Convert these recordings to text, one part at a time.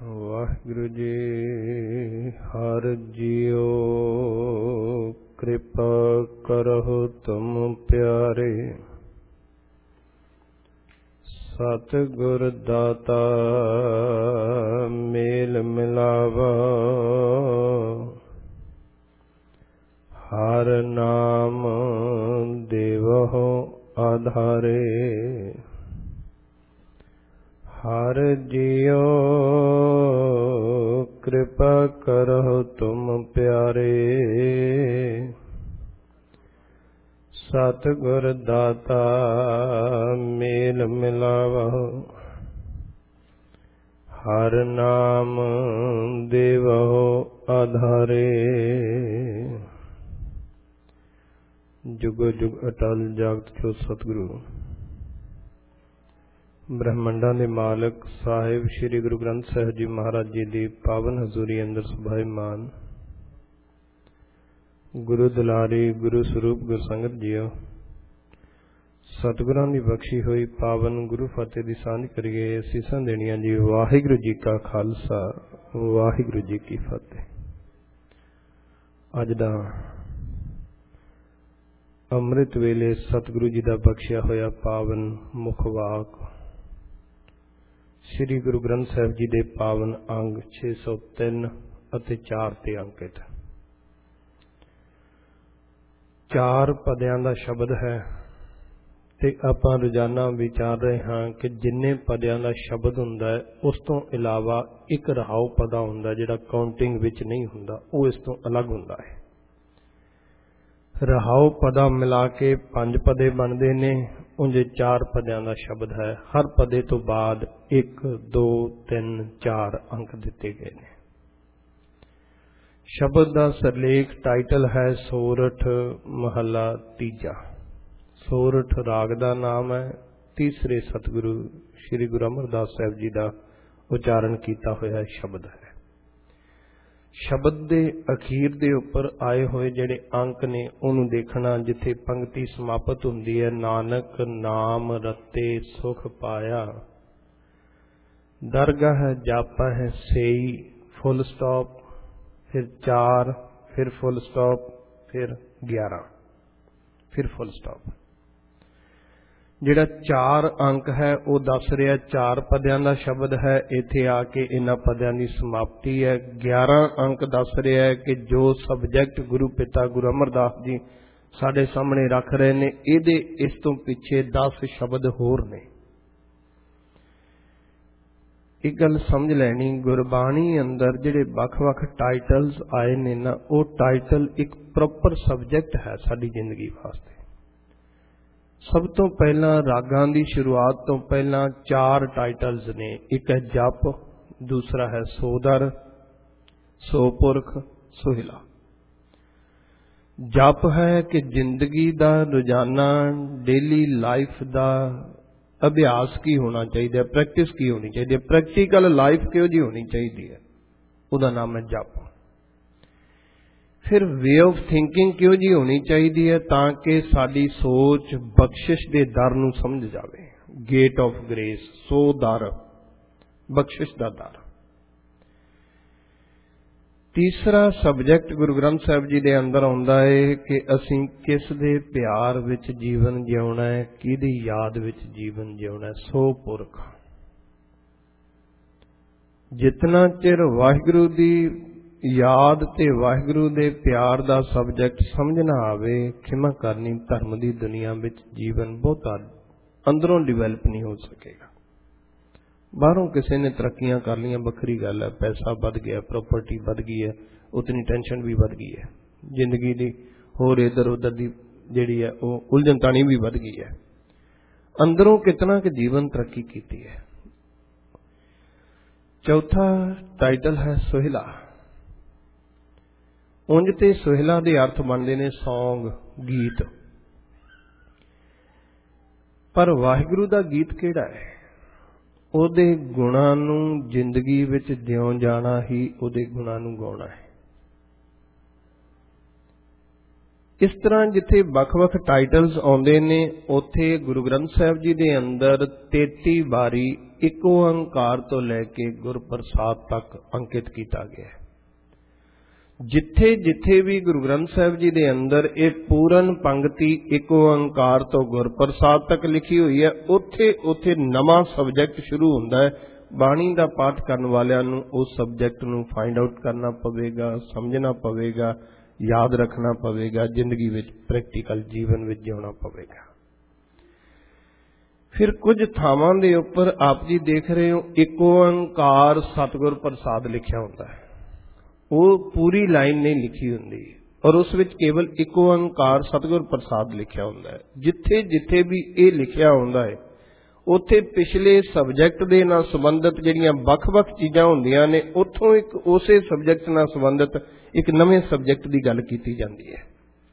ਵਾਹਿਗੁਰੂ ਜੀ। ਹਰ JIO ਕਿਰਪਾ ਕਰਹੁ ਤੁਮ ਪਿਆਰੇ, ਸਤਿਗੁਰ ਦਾਤਾ ਮੇਲ ਮਿਲਾਵਾ। ਹਰ ਨਾਮ ਦੇਵਹੁ ਆਧਾਰੇ, ਹਰ ਜੀਓ ਕਿਰਪਾ ਕਰਹੁ ਤੁਮ ਪਿਆਰੇ, ਸਤਿਗੁਰ ਦਾਤਾ ਮੇਲ ਮਿਲਾਵਹੁ। ਹਰ ਨਾਮ ਦੇਵਹੁ ਆਧਾਰੇ, ਜੁਗ ਜੁਗ ਅਟਲ ਜਾਗਤ ਜੋ ਸਤਿਗੁਰੂ ਬ੍ਰਹਮੰਡਾਂ ਦੇ ਮਾਲਕ ਸਾਹਿਬ ਸ੍ਰੀ ਗੁਰੂ ਗ੍ਰੰਥ ਸਾਹਿਬ ਜੀ ਮਹਾਰਾਜ ਜੀ ਦੀ ਪਾਵਨ ਹਜ਼ੂਰੀ ਅੰਦਰ ਸੁਭਾਈਮਾਨ ਗੁਰੂ ਦੁਲਾਰੀ ਗੁਰੂ ਸਰੂਪ ਗੁਰਸੰਗਤ ਜੀਓ, ਸਤਿਗੁਰਾਂ ਦੀ ਬਖਸ਼ੀ ਹੋਈ ਪਾਵਨ ਗੁਰੂ ਫਤਿਹ ਦੀ ਸਾਂਝ ਕਰੀਏ। ਅਸੀਸਾਂ ਦੇਣੀਆਂ ਜੀ। ਵਾਹਿਗੁਰੂ ਜੀ ਕਾ ਖਾਲਸਾ, ਵਾਹਿਗੁਰੂ ਜੀ ਕੀ ਫਤਿਹ। ਅੱਜ ਦਾ ਅੰਮ੍ਰਿਤ ਵੇਲੇ ਸਤਿਗੁਰੂ ਜੀ ਦਾ ਬਖਸ਼ਿਆ ਹੋਇਆ ਪਾਵਨ ਮੁਖ ਵਾਕ ਸ੍ਰੀ ਗੁਰੂ ਗ੍ਰੰਥ ਸਾਹਿਬ ਜੀ ਦੇ ਪਾਵਨ ਅੰਗ 603 ਅਤੇ 4 ਤੇ ਅੰਕਿਤ 4 ਪਦਿਆਂ ਦਾ ਸ਼ਬਦ ਹੈ ਤੇ ਆਪਾਂ ਰੋਜ਼ਾਨਾ ਵਿਚਾਰ ਰਹੇ ਹਾਂ ਕਿ ਜਿੰਨੇ ਪਦਿਆਂ ਦਾ ਸ਼ਬਦ ਹੁੰਦਾ ਹੈ ਉਸ ਤੋਂ ਇਲਾਵਾ ਇੱਕ ਰਹਾਉ ਪਦਾ ਹੁੰਦਾ ਜਿਹੜਾ ਕਾਊਂਟਿੰਗ ਵਿੱਚ ਨਹੀਂ ਹੁੰਦਾ, ਉਹ ਇਸ ਤੋਂ ਅਲੱਗ ਹੁੰਦਾ ਹੈ। ਰਹਾਉ ਪਦਾ ਮਿਲਾ ਕੇ 5 ਪਦੇ ਬਣਦੇ ਨੇ। ਉਂਝ 4 ਪਦਿਆਂ ਦਾ ਸ਼ਬਦ ਹੈ। ਹਰ ਪਦੇ ਤੋਂ ਬਾਅਦ 1 2 3 4 ਅੰਕ ਦਿੱਤੇ ਗਏ ਨੇ। ਸ਼ਬਦ ਦਾ ਸਿਰਲੇਖ ਟਾਈਟਲ ਹੈ ਸੋਰਠ ਮਹੱਲਾ ਤੀਜਾ। ਸੋਰਠ ਰਾਗ ਦਾ ਨਾਮ ਹੈ। ਤੀਸਰੇ ਸਤਿਗੁਰੂ ਸ੍ਰੀ ਗੁਰੂ ਅਮਰਦਾਸ ਸਾਹਿਬ ਜੀ ਦਾ ਉਚਾਰਨ ਕੀਤਾ ਹੋਇਆ ਸ਼ਬਦ ਹੈ। ਸ਼ਬਦ ਦੇ ਅਖੀਰ ਦੇ ਉੱਪਰ ਆਏ ਹੋਏ ਜਿਹੜੇ ਅੰਕ ਨੇ ਉਹਨੂੰ ਦੇਖਣਾ। ਜਿੱਥੇ ਪੰਕਤੀ ਸਮਾਪਤ ਹੁੰਦੀ ਹੈ, ਨਾਨਕ ਨਾਮ ਰਤੇ ਸੁਖ ਪਾਇਆ, ਦਰਗਾਹ ਜਾਪਾ ਹੈ ਸੇਈ, ਫੁੱਲ ਸਟਾਪ, ਫਿਰ 4, ਫਿਰ ਫੁੱਲ ਸਟਾਪ, ਫਿਰ 11, ਫਿਰ ਫੁੱਲ ਸਟਾਪ। ਜਿਹੜਾ 4 ਅੰਕ ਹੈ ਉਹ ਦੱਸ ਰਿਹਾ 4 ਪਦਿਆਂ ਦਾ ਸ਼ਬਦ ਹੈ। ਇੱਥੇ ਆ ਕੇ ਇਹਨਾਂ ਪਦਿਆਂ ਦੀ ਸਮਾਪਤੀ ਹੈ। 11 ਅੰਕ ਦੱਸ ਰਿਹਾ ਹੈ ਕਿ ਜੋ ਸਬਜੈਕਟ ਗੁਰੂ ਪਿਤਾ ਗੁਰੂ ਅਮਰਦਾਸ ਜੀ ਸਾਡੇ ਸਾਹਮਣੇ ਰੱਖ ਰਹੇ ਨੇ, ਇਹਦੇ ਇਸ ਤੋਂ ਪਿੱਛੇ 10 ਸ਼ਬਦ ਹੋਰ ਨੇ। ਇੱਕ ਗੱਲ ਸਮਝ ਲੈਣੀ, ਗੁਰਬਾਣੀ ਅੰਦਰ ਜਿਹੜੇ ਵੱਖ-ਵੱਖ ਟਾਈਟਲਸ ਆਏ ਨੇ ਨਾ, ਉਹ ਟਾਈਟਲ ਇੱਕ ਪ੍ਰੋਪਰ ਸਬਜੈਕਟ ਹੈ ਸਾਡੀ ਜ਼ਿੰਦਗੀ ਵਾਸਤੇ। ਸਭ ਤੋਂ ਪਹਿਲਾਂ ਰਾਗਾਂ ਦੀ ਸ਼ੁਰੂਆਤ ਤੋਂ ਪਹਿਲਾਂ 4 ਟਾਈਟਲਸ ਨੇ। ਇੱਕ ਹੈ ਜਪ, ਦੂਸਰਾ ਹੈ ਸੋਦਰ, ਸੋਪੁਰਖ, ਸੋਹਿਲਾ। ਜਪ ਹੈ ਕਿ ਜ਼ਿੰਦਗੀ ਦਾ ਰੋਜ਼ਾਨਾ ਡੇਲੀ ਲਾਈਫ ਦਾ ਅਭਿਆਸ ਕੀ ਹੋਣਾ ਚਾਹੀਦਾ ਹੈ, ਪ੍ਰੈਕਟਿਸ ਕੀ ਹੋਣੀ ਚਾਹੀਦੀ ਹੈ, ਪ੍ਰੈਕਟੀਕਲ ਲਾਈਫ ਕਿਹੋ ਜਿਹੀ ਹੋਣੀ ਚਾਹੀਦੀ ਹੈ, ਉਹਦਾ ਨਾਮ ਹੈ ਜਪ। ਫਿਰ ਵੇ ਆਫ ਥਿੰਕਿੰਗ ਕਿਹੋ ਜਿਹੀ ਹੋਣੀ ਚਾਹੀਦੀ ਹੈ ਤਾਂ ਕਿ ਸਾਡੀ ਸੋਚ ਬਖਸ਼ਿਸ਼ ਦੇ ਦਰ ਨੂੰ ਸਮਝ ਜਾਵੇ। ਗੇਟ ਆਫ ਗ੍ਰੇਸ, ਸੋ ਦਰ, ਬਖਸ਼ਿਸ਼ ਦਾ ਦਰ। ਤੀਸਰਾ ਸਬਜੈਕਟ ਗੁਰੂ ਗ੍ਰੰਥ ਸਾਹਿਬ ਜੀ ਦੇ ਅੰਦਰ ਆਉਂਦਾ ਹੈ ਕਿ ਅਸੀਂ ਕਿਸ ਦੇ ਪਿਆਰ ਵਿੱਚ ਜੀਵਨ ਜਿਉਣਾ ਹੈ, ਕਿਹਦੀ ਯਾਦ ਵਿੱਚ ਜੀਵਨ ਜਿਉਣਾ ਹੈ। ਸੋ ਪੁਰਖ। ਜਿਤਨਾ ਚਿਰ ਵਾਹਿਗੁਰੂ ਦੀ ਯਾਦ ਤੇ ਵਾਹਿਗੁਰੂ ਦੇ ਪਿਆਰ ਦਾ ਸਬਜੈਕਟ ਸਮਝ ਨਾ ਆਵੇ, ਖਿਮਾ ਕਰਨੀ, ਧਰਮ ਦੀ ਦੁਨੀਆ ਵਿੱਚ ਜੀਵਨ ਬਹੁਤਾ ਅੰਦਰੋਂ ਡਿਵੈਲਪ ਨਹੀਂ ਹੋ ਸਕੇਗਾ। ਬਾਹਰੋਂ ਕਿਸੇ ਨੇ ਤਰੱਕੀਆਂ ਕਰ ਲਈਆਂ ਵੱਖਰੀ ਗੱਲ ਹੈ, ਪੈਸਾ ਵੱਧ ਗਿਆ, ਪ੍ਰਾਪਰਟੀ ਵੱਧ ਗਈ ਹੈ, ਉਤਨੀ ਟੈਨਸ਼ਨ ਵੀ ਵੱਧ ਗਈ ਹੈ, ਜ਼ਿੰਦਗੀ ਦੀ ਹੋਰ ਇੱਧਰ ਉੱਧਰ ਦੀ ਜਿਹੜੀ ਹੈ ਉਹ ਉਲਝਣ ਤਾਣੀ ਵੀ ਵੱਧ ਗਈ ਹੈ। ਅੰਦਰੋਂ ਕਿਤਨਾ ਕਿ ਜੀਵਨ ਤਰੱਕੀ ਕੀਤੀ ਹੈ। ਚੌਥਾ ਟਾਈਟਲ ਹੈ ਸੋਹਿਲਾ। ਉਂਝ ਤੇ ਸੋਹਿਲਾ ਦੇ ਅਰਥ ਬਣਦੇ ਨੇ ਸੌਂਗ, ਗੀਤ। ਪਰ ਵਾਹਿਗੁਰੂ ਦਾ ਗੀਤ ਕਿਹੜਾ ਹੈ? ਉਹਦੇ ਗੁਣਾਂ ਨੂੰ ਜ਼ਿੰਦਗੀ ਵਿੱਚ ਜਿਉਂ ਜਾਣਾ ਹੀ ਉਹਦੇ ਗੁਣਾਂ ਨੂੰ ਗਾਉਣਾ ਹੈ। इस तरह जिथे ਵੱਖ-ਵੱਖ टाइटल्स आउंदे ने उत्थे गुरु ग्रंथ साहिब जी दे अंदर 33 बारी एक ओंकार तो लैके गुरप्रसाद तक अंकित किया गया है। जिथे जिथे भी गुरु ग्रंथ साहिब जी दे अंदर ये पूरन पंक्ति एक ओंकार तो गुरप्रसाद तक लिखी हुई है, उत्थे उत्थे नवा सबजैक्ट शुरू होंदा है। बाणी का पाठ करने वालियां नूं उस सबजैक्ट नूं फाइंड आउट करना पवेगा, समझना पवेगा, याद रखना पवेगा, जिंदगी विच प्रैक्टिकल जीवन विच जिउना पवेगा। फिर कुछ थावां दे उपर आप जी देख रहे हो एक ओंकार सतगुर प्रसाद लिखिया होंदा है, वो पूरी लाइन नहीं लिखी होंदी और उस विच केवल एक ओंकार सतगुर प्रसाद लिखिया होंदा है। जिथे जिथे भी ये लिखिया होंदा है उत्थे पिछले सबजैक्ट दे नाल संबंधित जिहड़ियां ਵੱਖ-ਵੱਖ चीज़ां होंदियां ने उत्थों एक उसे सबजैक्ट नाल संबंधित एक नवे सबजैक्ट की गल की जाती है।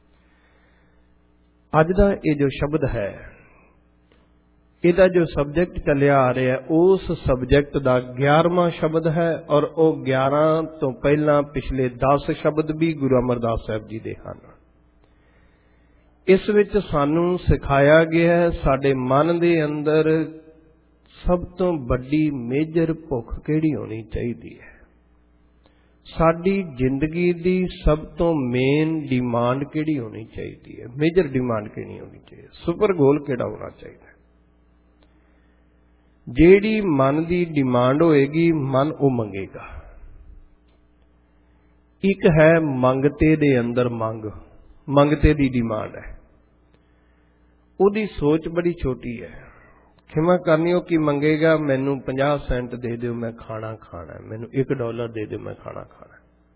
अज दा ये जो शब्द है, इहदा जो सबजैक्ट चलिया आ रहा है उस सबजैक्ट का 11वां शब्द है और वो 11 तो पहला पिछले 10 शब्द भी गुरु अमरदास साहब जी दे हन। इस विच सानू सिखाया गया है साडे मन दे अंदर सब तो बड़ी मेजर भुख किहड़ी होनी चाहिए है, साडी जिंदगी दी सब तो मेन डिमांड किहड़ी होनी चाहिए है, मेजर डिमांड किहड़ी होनी चाहिए, सुपर गोल किहड़ा होना चाहिए। जेड़ी मन की डिमांड होएगी मन वो मंगेगा। एक है मंगते दे अंदर मंग, मंगते दी डिमांड है, उदी सोच बड़ी छोटी है। खिमा करनी हो कि मंगेगा मैनू 50 सेंट दे दो मैं खाना खाना है, मैनू $1 दे दो मैं खाना खाना है।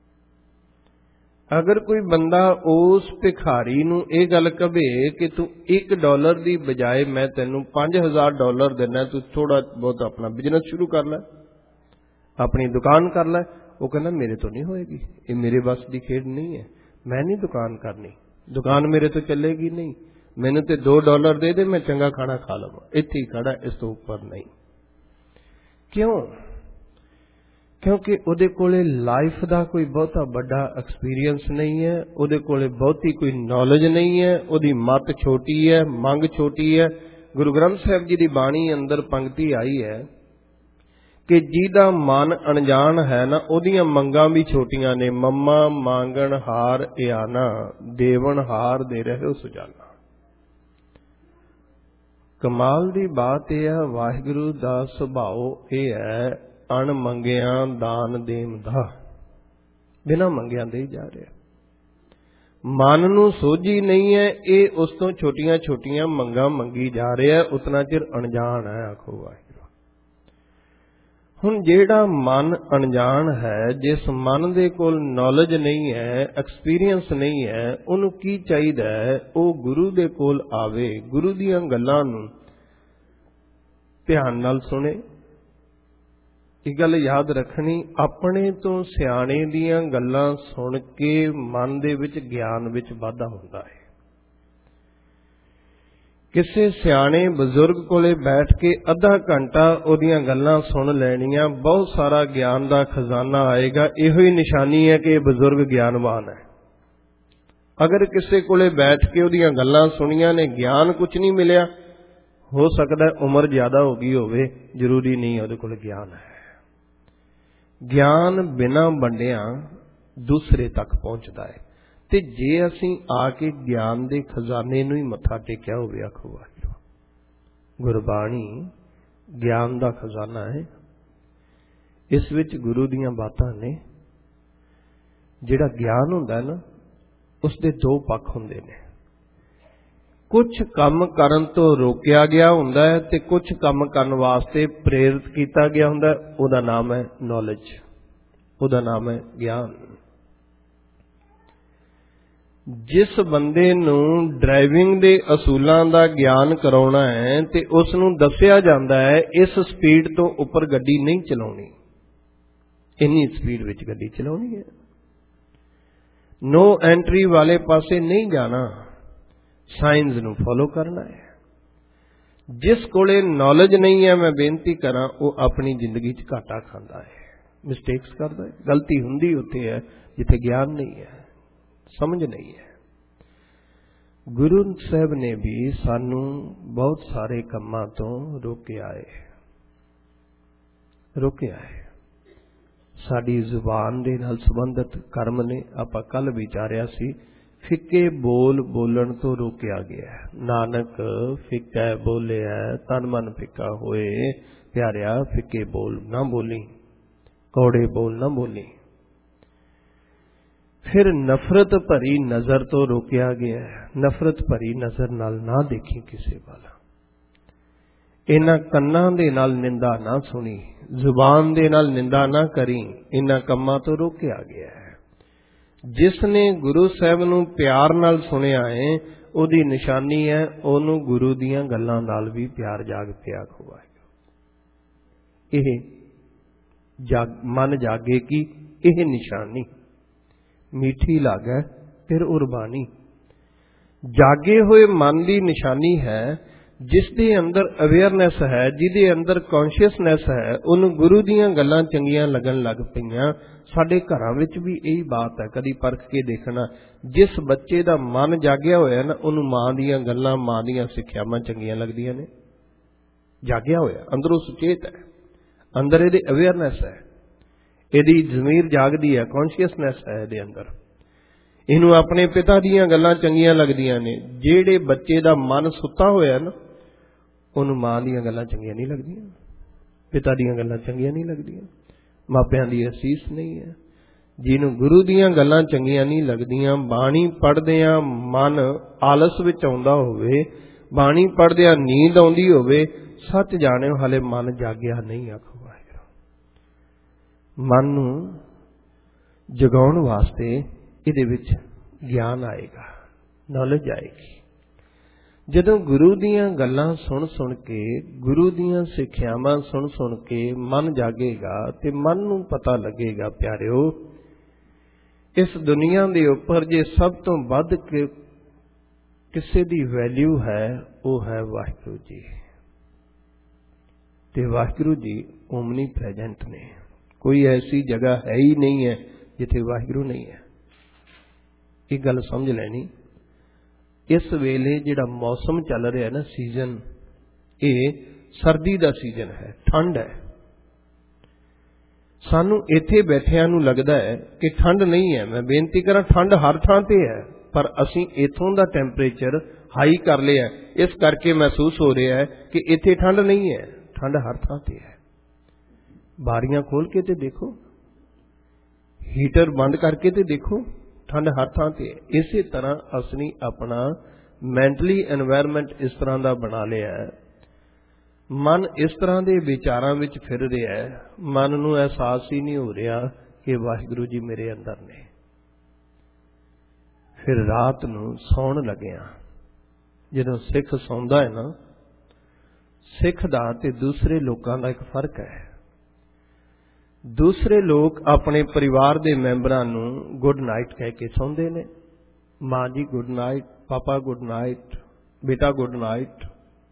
अगर कोई बंदा उस भिखारी नूं ये गल कहे कि तू $1 की बजाय मैं तेनू $5000 देना, तू थोड़ा बहुत अपना बिजनेस शुरू कर लै, अपनी दुकान कर लै, वो कहना मेरे तो नहीं होएगी, ये मेरे बस की खेड नहीं है, मैं नहीं दुकान करनी, दुकान मेरे तो चलेगी नहीं, मैंने तो $2 दे दे मैं चंगा खाना खा लवां, इत्थे ही खड़ा, इस तो ऊपर नहीं। क्यों? क्योंकि उहदे कोले लाइफ का कोई बहुता बड़ा एक्सपीरियंस नहीं है, उहदे कोले बहुती कोई नॉलेज नहीं है, उहदी मत छोटी है, मंग छोटी है। गुरु ग्रंथ साहिब जी की बाणी अंदर पंक्ति आई है कि जिहदा मन अनजान है ना उहदियां मंगां भी छोटियां ने, मम्मा मांगण हार इयाना देवन हार दे रहे हो सुजाना। कमाल दी बात यह है, वाहिगुरु दा सुभाव यह है अण मंगिया दान देम दा, बिना मंगिया दे जा रहे। मन नूं सोझी नहीं है, ये उस तो छोटियां छोटियां मंगां मंगी जा रहे है, उतना चिर अनजान है। आखो वाहिगुरू। हुण जेड़ा मन अनजान है, जिस मन दे कोल नॉलेज नहीं है, एक्सपीरियंस नहीं है, उन्होंने की चाहिए है वो गुरु दे कोल आवे, गुरु दीयां गल्लां नूं ध्यान नाल सुने। एक गल याद रखनी, अपने तो सियाणे दीयां गल्लां सुन के मन दे विच ज्ञान विच वाधा हुंदा है। किसी सियाणे बजुर्ग कोले बैठ के अद्धा घंटा उहदियां गल्लां सुन लैणियां, बहुत सारा ज्ञान का खजाना आएगा। इहो ही निशानी है कि बजुर्ग ज्ञानवान है। अगर किसी कोले बैठ के उहदियां गल्लां सुनियां ने, ज्ञान कुछ नहीं मिलिया, हो सकता है उम्र ज्यादा हो गई होवे, जरूरी नहीं उहदे कोल ज्ञान है। ज्ञान बिना वंडिया दूसरे तक पहुंचता है। ते जे असीं आके ज्ञान दे खजाने नूं ही मत्था टेकिया होवे, आखो वाहिगुरू। गुरबाणी ज्ञान दा खजाना है, इस विच गुरु दीयां बातां ने। जिहड़ा ज्ञान हुंदा है ना, उसदे दो पक्ष हुंदे ने। कुछ काम करन तो रोकिया गया हुंदा है ते कुछ काम करन वास्ते प्रेरित किया गया हुंदा है। उहदा नाम है नॉलेज, उहदा नाम है ज्ञान। जिस बंदे नूं ड्राइविंग दे असूलां दा ज्ञान कराउणा है ते उस नूं दस्सिया जांदा है इस स्पीड तो उपर गड्डी नहीं चलाउणी, इन्नी स्पीड विच गड्डी चलाउणी है, नो एंट्री वाले पासे नहीं जाना, साइंस नूं फॉलो करना है। जिस कोले नॉलेज नहीं है, मैं बेनती करा, वो अपनी जिंदगी च घाटा खांदा है, मिसटेक्स करता है। गलती हुंदी उत्थे है जिथे ज्ञान नहीं है, समझ नहीं है। गुरु साहब ने भी सानू बहुत सारे कामां तो रोके आए। साडी जुबान दे नाल संबंधित कर्म ने आपां कल विचारिया सी, फिक्के बोल बोलण तो रोकिया गया। नानक फिक्का बोलिया तन मन फिक्का होए, प्यारिया फिक्के बोल ना बोली, कौड़े बोल ना बोली। फिर नफरत भरी नजर तो रोकिया गया। नफरत भरी नजर नाल ना देखी किसी वाला। इन्हां कन्नां दे नाल निंदा ना सुनी, जुबान दे नाल निंदा ना करी, इन्हां कम्मां तो रोकिया गया है। जिसने गुरु साहब नूं प्यार नाल सुनिया है, उहदी निशानी है ओनू गुरु दीयां गल्लां नाल भी प्यार जाग पिया होवेगा। यह मन जागे की यह निशानी मीठी लागे फिर उर्बानी। जागे हुए मन की निशानी है जिसके अंदर अवेयरनैस है, जिदे अंदर कॉन्शियसनैस है, उन गुरु दीयां गल्लां चंगियां लगन लग पईयां। साडे घरां विच भी यही बात है, कदी परख के देखना। जिस बच्चे दा मन जागया होया ना, उन्होंने मां दीयां गल्लां, मां दीयां सिक्ख्यावां चंगियां लगदियां ने। जागया होया, अंदरों सुचेत है, अंदर इहदे अवेयरनैस है, इहदी ज़मीर जागदी है, कॉन्शियसनैस है इहदे अंदर। इहनूं अपने पिता दीयां गल्लां चंगियां लगदियां ने। जिहड़े बच्चे दा मन सुत्ता होया ना, उहनूं मां दीयां गल्लां चंगियां नहीं लगदियां, पिता दीयां गल्लां चंगियां नहीं लगदियां, मापियां दी असीस नहीं है। जिहनूं गुरु दीयां गल्लां चंगियां नहीं लगदियां, बाणी पढ़दियां मन आलस विच आउंदा होवे, बाणी पढ़दियां नींद आउंदी होवे, सच जाणिओ हाले मन जागिया नहीं। आखो मन नूं जगाउण वास्ते इहदे विच ज्ञान आएगा, नॉलेज आएगी। जदों गुरु दीयां गल्लां सुन सुन के, गुरु दीयां सिक्ख्यावां सुन सुन के मन जागेगा ते मन नूं पता लगेगा, प्यारिओ इस दुनिया दे उपर जे सब तो वध के किसे दी वैल्यू है, वो है वाहिगुरू जी। ते वाहिगुरू जी ओमनी प्रेजेंट ने। कोई ऐसी जगह है ही नहीं है जिथे वाहिगुरू नहीं है। एक गल समझ लैनी, इस वेले जिहड़ा मौसम चल रहा है ना, सीजन, ये सर्दी का सीजन है, ठंड है। सानू इत्थे बैठियां नूं लगदा है कि ठंड नहीं है। मैं बेनती करा, ठंड हर थां ते है, पर असीं इथों दा टैंपरेचर हाई कर लिया, इस करके महसूस हो रहा है कि इत्थे ठंड नहीं है। ठंड हर थां ते है। बारियां खोल के ते देखो, हीटर बंद करके ते देखो, ठंड हर थां ते है। इसी तरह असली अपना मैंटली एनवायरनमेंट इस तरह का बना लिया है, मन इस तरह के विचारां विच फिर रहा है, मन नूं एहसास ही नहीं हो रहा कि वाहिगुरू जी मेरे अंदर ने। फिर रात नूं सौण लग्या, जदों सिख सौंदा है ना, सिख दा ते दूसरे लोगों का एक फर्क है। दूसरे लोग अपने परिवार के मैंबरां नूं गुड नाइट कह के सौंदे ने, मां जी गुड नाइट, पापा गुड नाइट, बेटा गुड नाइट।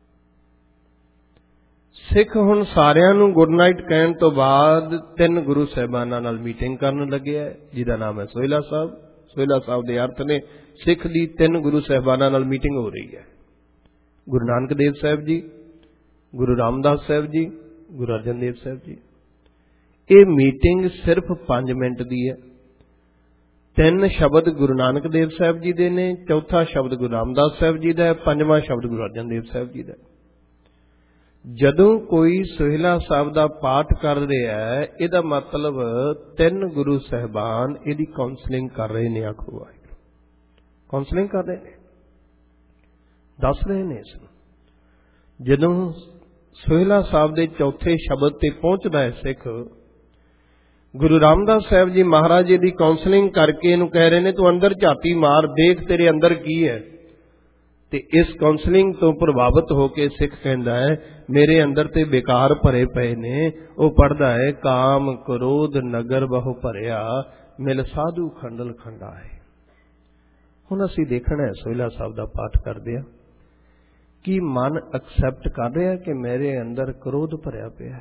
सिख हुण सारियां नूं गुड नाइट कहण तो बाद 3 गुरु साहिबानां नाल मीटिंग करन लगे है, जिहदा नाम है सोहिला साहब। सोहिला साहब दे अर्थ ने सिख दी 3 गुरु साहिबानां नाल मीटिंग हो रही है। गुरु नानक देव साहब जी, गुरु रामदास साहब जी, गुरु अर्जन देव साहब जी। ये मीटिंग सिर्फ 5 मिनट की है। 3 शब्द गुरु नानक देव साहब जी दे ने, चौथा शब्द गुरु रामदास साहब जी का है, 5वां शब्द गुरु अर्जन देव साहब जी का। जदों कोई सोहिला साहब का पाठ कर रहा है, इहदा मतलब 3 गुरु साहबान इहदी काउंसलिंग कर रहे ने। आखो वाहिगुरू, काउंसलिंग कर रहे ने, दस रहे ने इस। जदों सोहिला साहब के चौथे शब्द ते पहुंचता है सिख, गुरु रामदास साहब जी महाराज जी की काउंसलिंग करके इनू कह रहे ने, तू अंदर झाती मार, देख तेरे अंदर की है। ते इस काउंसलिंग तो प्रभावित होकर सिख कहता है, मेरे अंदर ते बेकार भरे पे ने। वो पढ़ता है, काम क्रोध नगर बहु भरिया, मिल साधु खंडल खंडा है। हुण असीं देखना है सोहिला साहब का पाठ करदे आ कि मन एक्सैप्ट कर रहा कि मेरे अंदर क्रोध भरिया पिया,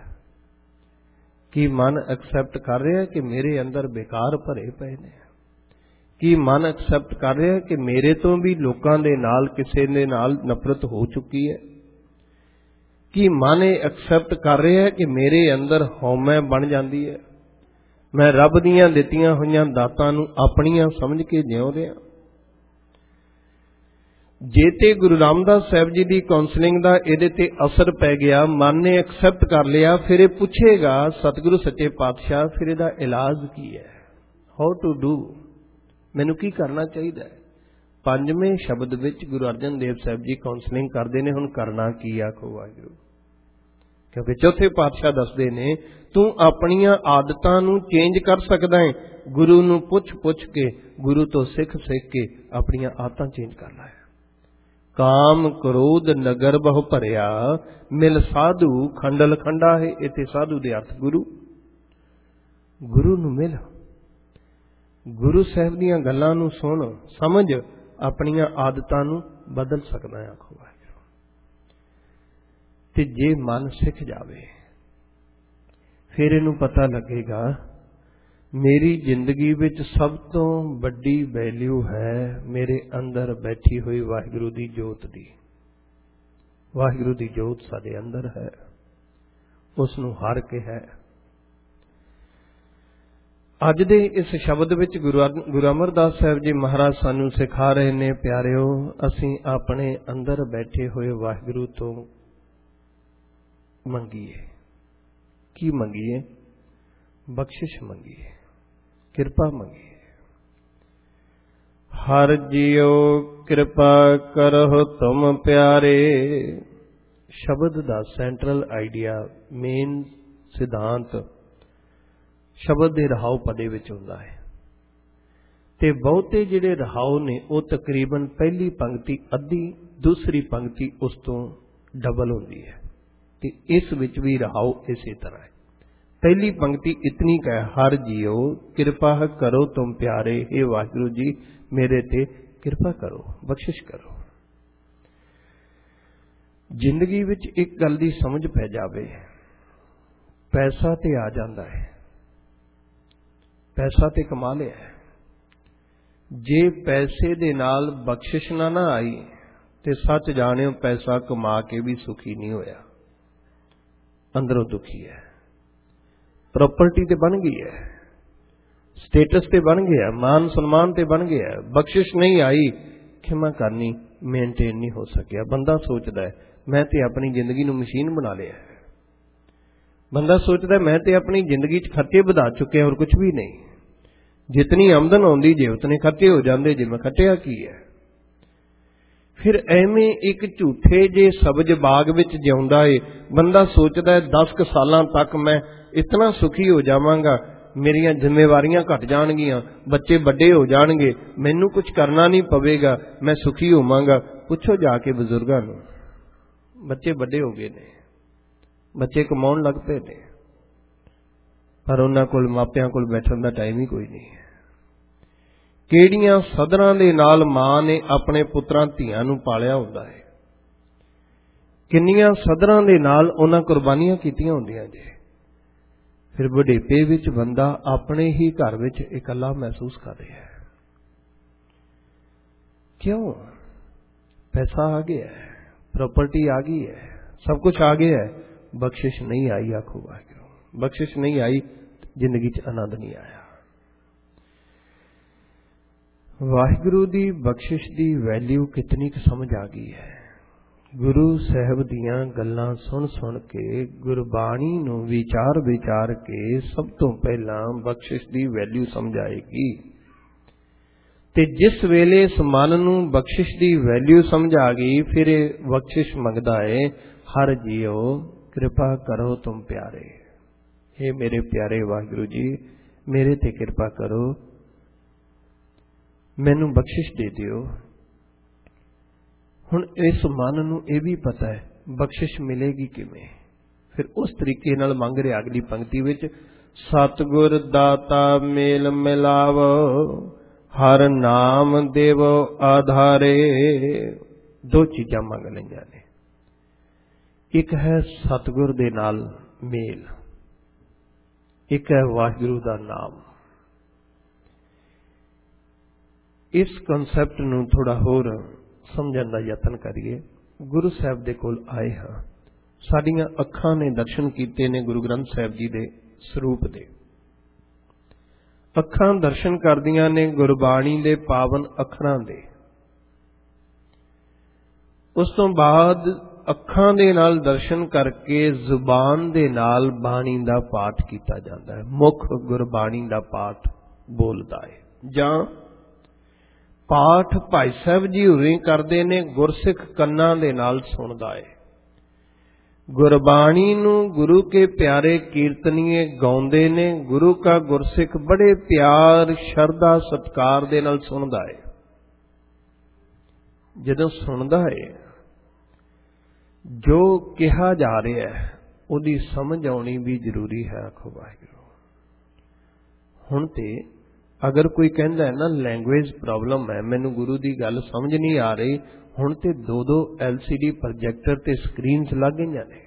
कि मन एक्सैप्ट कर रहा कि मेरे अंदर बेकार भरे पे ने, ਕੀ ਮਨ ਐਕਸੈਪਟ ਕਰ ਰਿਹਾ ਕਿ ਮੇਰੇ ਤੋਂ ਵੀ ਲੋਕਾਂ ਦੇ ਨਾਲ ਕਿਸੇ ਦੇ ਨਾਲ ਨਫ਼ਰਤ ਹੋ ਚੁੱਕੀ ਹੈ? ਕੀ ਮਨ ਇਹ ਐਕਸੈਪਟ ਕਰ ਰਿਹਾ ਕਿ ਮੇਰੇ ਅੰਦਰ ਹਉਮੈ ਬਣ ਜਾਂਦੀ ਹੈ? ਮੈਂ ਰੱਬ ਦੀਆਂ ਦਿੱਤੀਆਂ ਹੋਈਆਂ ਦਾਤਾਂ ਨੂੰ ਆਪਣੀਆਂ ਸਮਝ ਕੇ ਜਿਉ ਰਿਹਾ? ਜੇ ਤੇ ਗੁਰੂ ਰਾਮਦਾਸ ਸਾਹਿਬ ਜੀ ਦੀ ਕਾਉਂਸਲਿੰਗ ਦਾ ਇਹਦੇ ਤੇ ਅਸਰ ਪੈ ਗਿਆ, ਮਨ ਨੇ ਐਕਸੈਪਟ ਕਰ ਲਿਆ, ਫਿਰ ਇਹ ਪੁੱਛੇਗਾ ਸਤਿਗੁਰੂ ਸੱਚੇ ਪਾਤਸ਼ਾਹ ਫਿਰ ਇਹਦਾ ਇਲਾਜ ਕੀ ਹੈ? ਹਾਊ ਟੂ ਡੂ, ਮੈਨੂੰ ਕੀ ਕਰਨਾ ਚਾਹੀਦਾ ਹੈ? ਪੰਜਵੇਂ ਸ਼ਬਦ ਵਿੱਚ ਗੁਰੂ ਅਰਜਨ ਦੇਵ ਸਾਹਿਬ ਜੀ ਕਾਉਂਸਲਿੰਗ ਕਰਦੇ ਨੇ, ਹੁਣ ਕਰਨਾ ਕੀ ਆਖੋ ਵਾਹਿਗੁਰੂ। ਕਿਉਂਕਿ ਚੌਥੇ ਪਾਤਸ਼ਾਹ ਦੱਸਦੇ ਨੇ ਤੂੰ ਆਪਣੀਆਂ ਆਦਤਾਂ ਨੂੰ ਚੇਂਜ ਕਰ ਸਕਦਾ ਹੈ, ਗੁਰੂ ਨੂੰ ਪੁੱਛ ਕੇ, ਗੁਰੂ ਤੋਂ ਸਿੱਖ ਕੇ ਆਪਣੀਆਂ ਆਦਤਾਂ ਚੇਂਜ ਕਰ ਲੈ। ਕਾਮ ਕ੍ਰੋਧ ਨਗਰ ਬਹੁ ਭਰਿਆ, ਮਿਲ ਸਾਧੂ ਖੰਡਲ ਖੰਡਾ ਹੈ। ਇੱਥੇ ਸਾਧੂ ਦੇ ਅਰਥ ਗੁਰੂ, ਗੁਰੂ ਨੂੰ ਮਿਲ, ਗੁਰੂ ਸਾਹਿਬ ਦੀਆਂ ਗੱਲਾਂ ਨੂੰ ਸੁਣ, ਸਮਝ, ਆਪਣੀਆਂ ਆਦਤਾਂ ਨੂੰ ਬਦਲ ਸਕਦਾ ਹੈ ਆਖੋ ਵਾਹਿਗੁਰੂ। ਤੇ ਜੇ ਮਨ ਸਿੱਖ ਜਾਵੇ ਫਿਰ ਇਹਨੂੰ ਪਤਾ ਲੱਗੇਗਾ ਮੇਰੀ ਜ਼ਿੰਦਗੀ ਵਿੱਚ ਸਭ ਤੋਂ ਵੱਡੀ ਵੈਲਿਊ ਹੈ ਮੇਰੇ ਅੰਦਰ ਬੈਠੀ ਹੋਈ ਵਾਹਿਗੁਰੂ ਦੀ ਜੋਤ ਦੀ। ਵਾਹਿਗੁਰੂ ਦੀ ਜੋਤ ਸਾਡੇ ਅੰਦਰ ਹੈ, ਉਸ ਨੂੰ ਹਰ ਕੇ ਹੈ। ਅੱਜ ਦੇ ਇਸ ਸ਼ਬਦ ਵਿੱਚ ਗੁਰੂ ਅਮਰਦਾਸ ਸਾਹਿਬ ਜੀ ਮਹਾਰਾਜ ਸਾਨੂੰ ਸਿਖਾ ਰਹੇ ਨੇ, ਪਿਆਰਿਓ, ਅਸੀਂ ਆਪਣੇ ਅੰਦਰ ਬੈਠੇ ਹੋਏ ਵਾਹਿਗੁਰੂ ਤੋਂ ਮੰਗੀਏ। ਕੀ ਮੰਗੀਏ? ਬਖਸ਼ਿਸ਼ ਮੰਗੀਏ, ਕਿਰਪਾ ਮੰਗੀਏ। ਹਰ ਜੀਓ ਕਿਰਪਾ ਕਰੋ ਤੁਮ ਪਿਆਰੇ, ਸ਼ਬਦ ਦਾ ਸੈਂਟਰਲ ਆਈਡੀਆ, ਮੇਨ ਸਿਧਾਂਤ ਸ਼ਬਦ ਦੇ ਰਹਾਉ ਪਦੇ ਵਿੱਚ ਹੁੰਦਾ ਹੈ। ਤੇ ਬਹੁਤੇ ਜਿਹੜੇ ਰਹਾਉ ਨੇ ਉਹ ਤਕਰੀਬਨ ਪਹਿਲੀ ਪੰਕਤੀ ਅੱਧੀ, ਦੂਸਰੀ ਪੰਕਤੀ ਉਸ ਤੋਂ ਡਬਲ ਹੁੰਦੀ ਹੈ। ਤੇ ਇਸ ਵਿੱਚ ਵੀ ਰਹਾਉ ਇਸੇ ਤਰ੍ਹਾਂ ਹੈ। ਪਹਿਲੀ ਪੰਕਤੀ ਇਤਨੀ ਕਹੇ, ਹਰ ਜੀਓ ਕਿਰਪਾ ਕਰੋ ਤੁਮ ਪਿਆਰੇ, हे ਵਾਹਿਗੁਰੂ ਜੀ ਮੇਰੇ ਤੇ ਕਿਰਪਾ ਕਰੋ, ਬਖਸ਼ਿਸ਼ ਕਰੋ। ਜ਼ਿੰਦਗੀ ਵਿੱਚ ਇੱਕ ਗੱਲ ਦੀ ਸਮਝ ਪੈ ਜਾਵੇ, ਪੈਸਾ ਤੇ ਆ ਜਾਂਦਾ ਹੈ, ਪੈਸਾ ਤੇ ਕਮਾ ਲਿਆ, ਜੇ ਪੈਸੇ ਦੇ ਨਾਲ ਬਖਸ਼ਿਸ਼ ਨਾ ਆਈ ਤੇ ਸੱਚ ਜਾਣਿਓ ਪੈਸਾ ਕਮਾ ਕੇ ਵੀ ਸੁਖੀ ਨਹੀਂ ਹੋਇਆ, ਅੰਦਰੋਂ ਦੁਖੀ ਹੈ। ਪ੍ਰੋਪਰਟੀ ਤੇ ਬਣ ਗਈ ਹੈ, ਸਟੇਟਸ ਤੇ ਬਣ ਗਿਆ, ਮਾਨ ਸਨਮਾਨ ਤੇ ਬਣ ਗਿਆ, ਬਖਸ਼ਿਸ਼ ਨਹੀਂ ਆਈ, ਖਿਮਾ ਕਰਨੀ ਮੇਨਟੇਨ ਨਹੀਂ ਹੋ ਸਕਿਆ। ਬੰਦਾ ਸੋਚਦਾ ਹੈ ਮੈਂ ਤੇ ਆਪਣੀ ਜ਼ਿੰਦਗੀ ਨੂੰ ਮਸ਼ੀਨ ਬਣਾ ਲਿਆ ਹੈ। ਬੰਦਾ ਸੋਚਦਾ ਮੈਂ ਤੇ ਆਪਣੀ ਜ਼ਿੰਦਗੀ 'ਚ ਖਰਚੇ ਵਧਾ ਚੁੱਕਿਆ, ਹੋਰ ਕੁਝ ਵੀ ਨਹੀਂ। ਜਿਤਨੀ ਆਮਦਨ ਆਉਂਦੀ ਜੇ ਉਤਨੇ ਖਰਚੇ ਹੋ ਜਾਂਦੇ ਜੇ, ਮੈਂ ਖੱਟਿਆ ਕੀ ਹੈ। ਫਿਰ ਐਵੇਂ ਇੱਕ ਝੂਠੇ ਜੇ ਸਬਜ਼ ਬਾਗ ਵਿੱਚ ਜਿਉਂਦਾ ਏ। ਬੰਦਾ ਸੋਚਦਾ 10 ਸਾਲਾਂ ਤੱਕ ਮੈਂ ਇਤਨਾ ਸੁਖੀ ਹੋ ਜਾਵਾਂਗਾ, ਮੇਰੀਆਂ ਜ਼ਿੰਮੇਵਾਰੀਆਂ ਘਟ ਜਾਣਗੀਆਂ, ਬੱਚੇ ਵੱਡੇ ਹੋ ਜਾਣਗੇ, ਮੈਨੂੰ ਕੁਝ ਕਰਨਾ ਨਹੀਂ ਪਵੇਗਾ, ਮੈਂ ਸੁਖੀ ਹੋਵਾਂਗਾ। ਪੁੱਛੋ ਜਾ ਕੇ ਬਜ਼ੁਰਗਾਂ ਨੂੰ, ਬੱਚੇ ਵੱਡੇ ਹੋ ਗਏ ਨੇ, ਬੱਚੇ ਕਮਾਉਣ ਲੱਗ ਪਏ ਨੇ, ਪਰ ਉਹਨਾਂ ਕੋਲ ਮਾਪਿਆਂ ਕੋਲ ਬੈਠਣ ਦਾ ਟਾਈਮ ਹੀ ਕੋਈ ਨਹੀਂ ਹੈ। ਕਿਹੜੀਆਂ ਸਦਰਾਂ ਦੇ ਨਾਲ ਮਾਂ ਨੇ ਆਪਣੇ ਪੁੱਤਰਾਂ ਧੀਆਂ ਨੂੰ ਪਾਲਿਆ ਹੁੰਦਾ ਹੈ, ਕਿੰਨੀਆਂ ਸਦਰਾਂ ਦੇ ਨਾਲ ਉਹਨਾਂ ਕੁਰਬਾਨੀਆਂ ਕੀਤੀਆਂ ਹੁੰਦੀਆਂ ਜੇ। ਫਿਰ ਬੁਢੇਪੇ ਵਿੱਚ ਬੰਦਾ ਆਪਣੇ ਹੀ ਘਰ ਵਿੱਚ ਇਕੱਲਾ ਮਹਿਸੂਸ ਕਰ ਰਿਹਾ ਹੈ। ਕਿਉਂ? ਪੈਸਾ ਆ ਗਿਆ ਹੈ, प्रॉपर्टी आ गई है, सब कुछ आ गया है, बख्शिश नहीं आई। आखो वाहिगुरू, बख्शिश नहीं आई, जिंदगी च आनंद नहीं आया। वाहिगुरू दी बख्शिश दी वैल्यू कितनी क समझ आ गई है। गुरु साहब दियां गल्लां सुन सुन के, गुरबाणी नूं विचार विचार के सब तो पहला बख्शिश दी वैल्यू समझ आएगी। ते जिस वेले इस मन नूं बख्शिश दी वैल्यू समझ आ गई, फिर बख्शिश मंगदा है, हर जीओ कृपा करो तुम प्यारे। हे मेरे प्यारे वाहिगुरू जी, मेरे ते कृपा करो, मैनू बख्शिश दे दियो। हुण इस मन नूं यह भी पता है बख्शिश मिलेगी किवें, फिर उस तरीके नाल मंग रहा अगली पंक्ति विच, सतगुर दाता मेल मिलावो, हर नाम देवो आधारे। दो चीज़ां मंग लईआं ने, एक है सतगुर दे नाल मेल, एक है वाहिगुरू दा नाम। इस कंसैप्ट नूं थोड़ा होर समझण दा यतन करिए। गुरु साहब दे कोल आए हाँ, साडियां अखां ने दर्शन कीते ने गुरु ग्रंथ साहब जी दे सरूप दे। अखां दर्शन करदियां ने गुरबाणी दे पावन अखरां दे। उस तो बाद अखां दे नाल दर्शन करके जुबान दे नाल बाणी दा पाठ कीता जाता है। मुख गुरबाणी दा पाठ बोलदा है जां पाठ भाई साहब जी होरी करदे ने, गुरसिख कन्नां दे नाल सुणदा है। गुरबाणी नूं गुरु के प्यारे कीर्तनीय गाउंदे ने। गुरु का गुरसिख बड़े प्यार शरदा सत्कार दे नाल सुणदा है। जदों सुणदा है, जो कहा जा रहा है उहदी समझ आउणी भी जरूरी है। आखो वाहिगुरू। हुण ते अगर कोई कहंदा है ना लैंग्वेज प्रॉब्लम है, मैनूं गुरु दी गल समझ नहीं आ रही, हुण ते 2-2 LCD प्रोजैक्टर ते स्क्रीनस लग गईयां ने।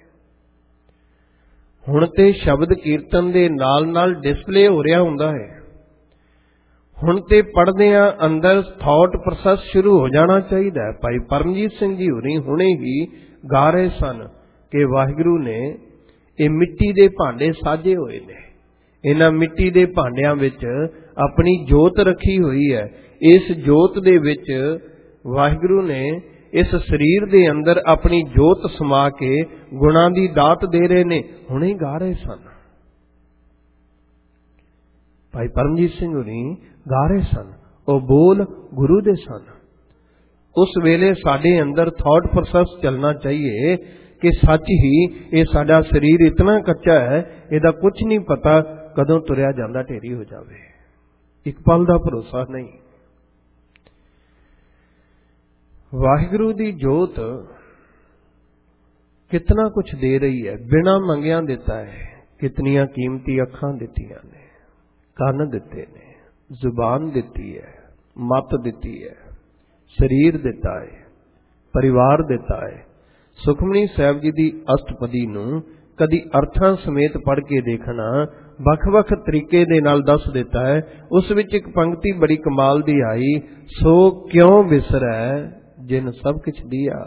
हुण ते शब्द कीर्तन दे नाल नाल डिस्पले हो रहा हुंदा है। हुण ते पढ़दियां अंदर थॉट प्रोसैस शुरू हो जाना चाहिए। भाई परमजीत सिंह जी होनी हुणे ही गा रहे सन कि वाहिगुरू ने ये मिट्टी दे भांडे साजे हुए ने, इन्हां मिट्टी दे भांडियां विच अपनी जोत रखी हुई है। इस जोत दे विच वाहिगुरू ने इस शरीर दे अंदर अपनी जोत समा के गुणां दी दात दे रहे ने। हुणे गा रहे सन भाई परमजीत सिंह होनी गा रहे सन, वो बोल गुरु दे सन। उस वेले साडे अंदर थॉट प्रोसैस चलना चाहिए कि सच ही ये साडा शरीर इतना कच्चा है, इहदा कुछ नहीं पता कदों तुरिया जांदा ढेरी हो जावे, एक पल दा भरोसा नहीं। वाहिगुरू दी जोत कितना कुछ दे रही है, बिना मंगिया देता है। कितनियां कीमती अखां दित्तियां ने, कंन दिते ने, जुबान दिती है, मत दिती है, शरीर दिता है, परिवार दिता है। सुखमनी साहब जी दी अष्टपदी नूं कदी अर्थां समेत पढ़ के देखना, ਵੱਖ-ਵੱਖ तरीके दे नाल दस देता है। उस विच एक पंक्ति बड़ी कमाल दी आई, सो क्यों विसरै जिन सब कुछ दिया।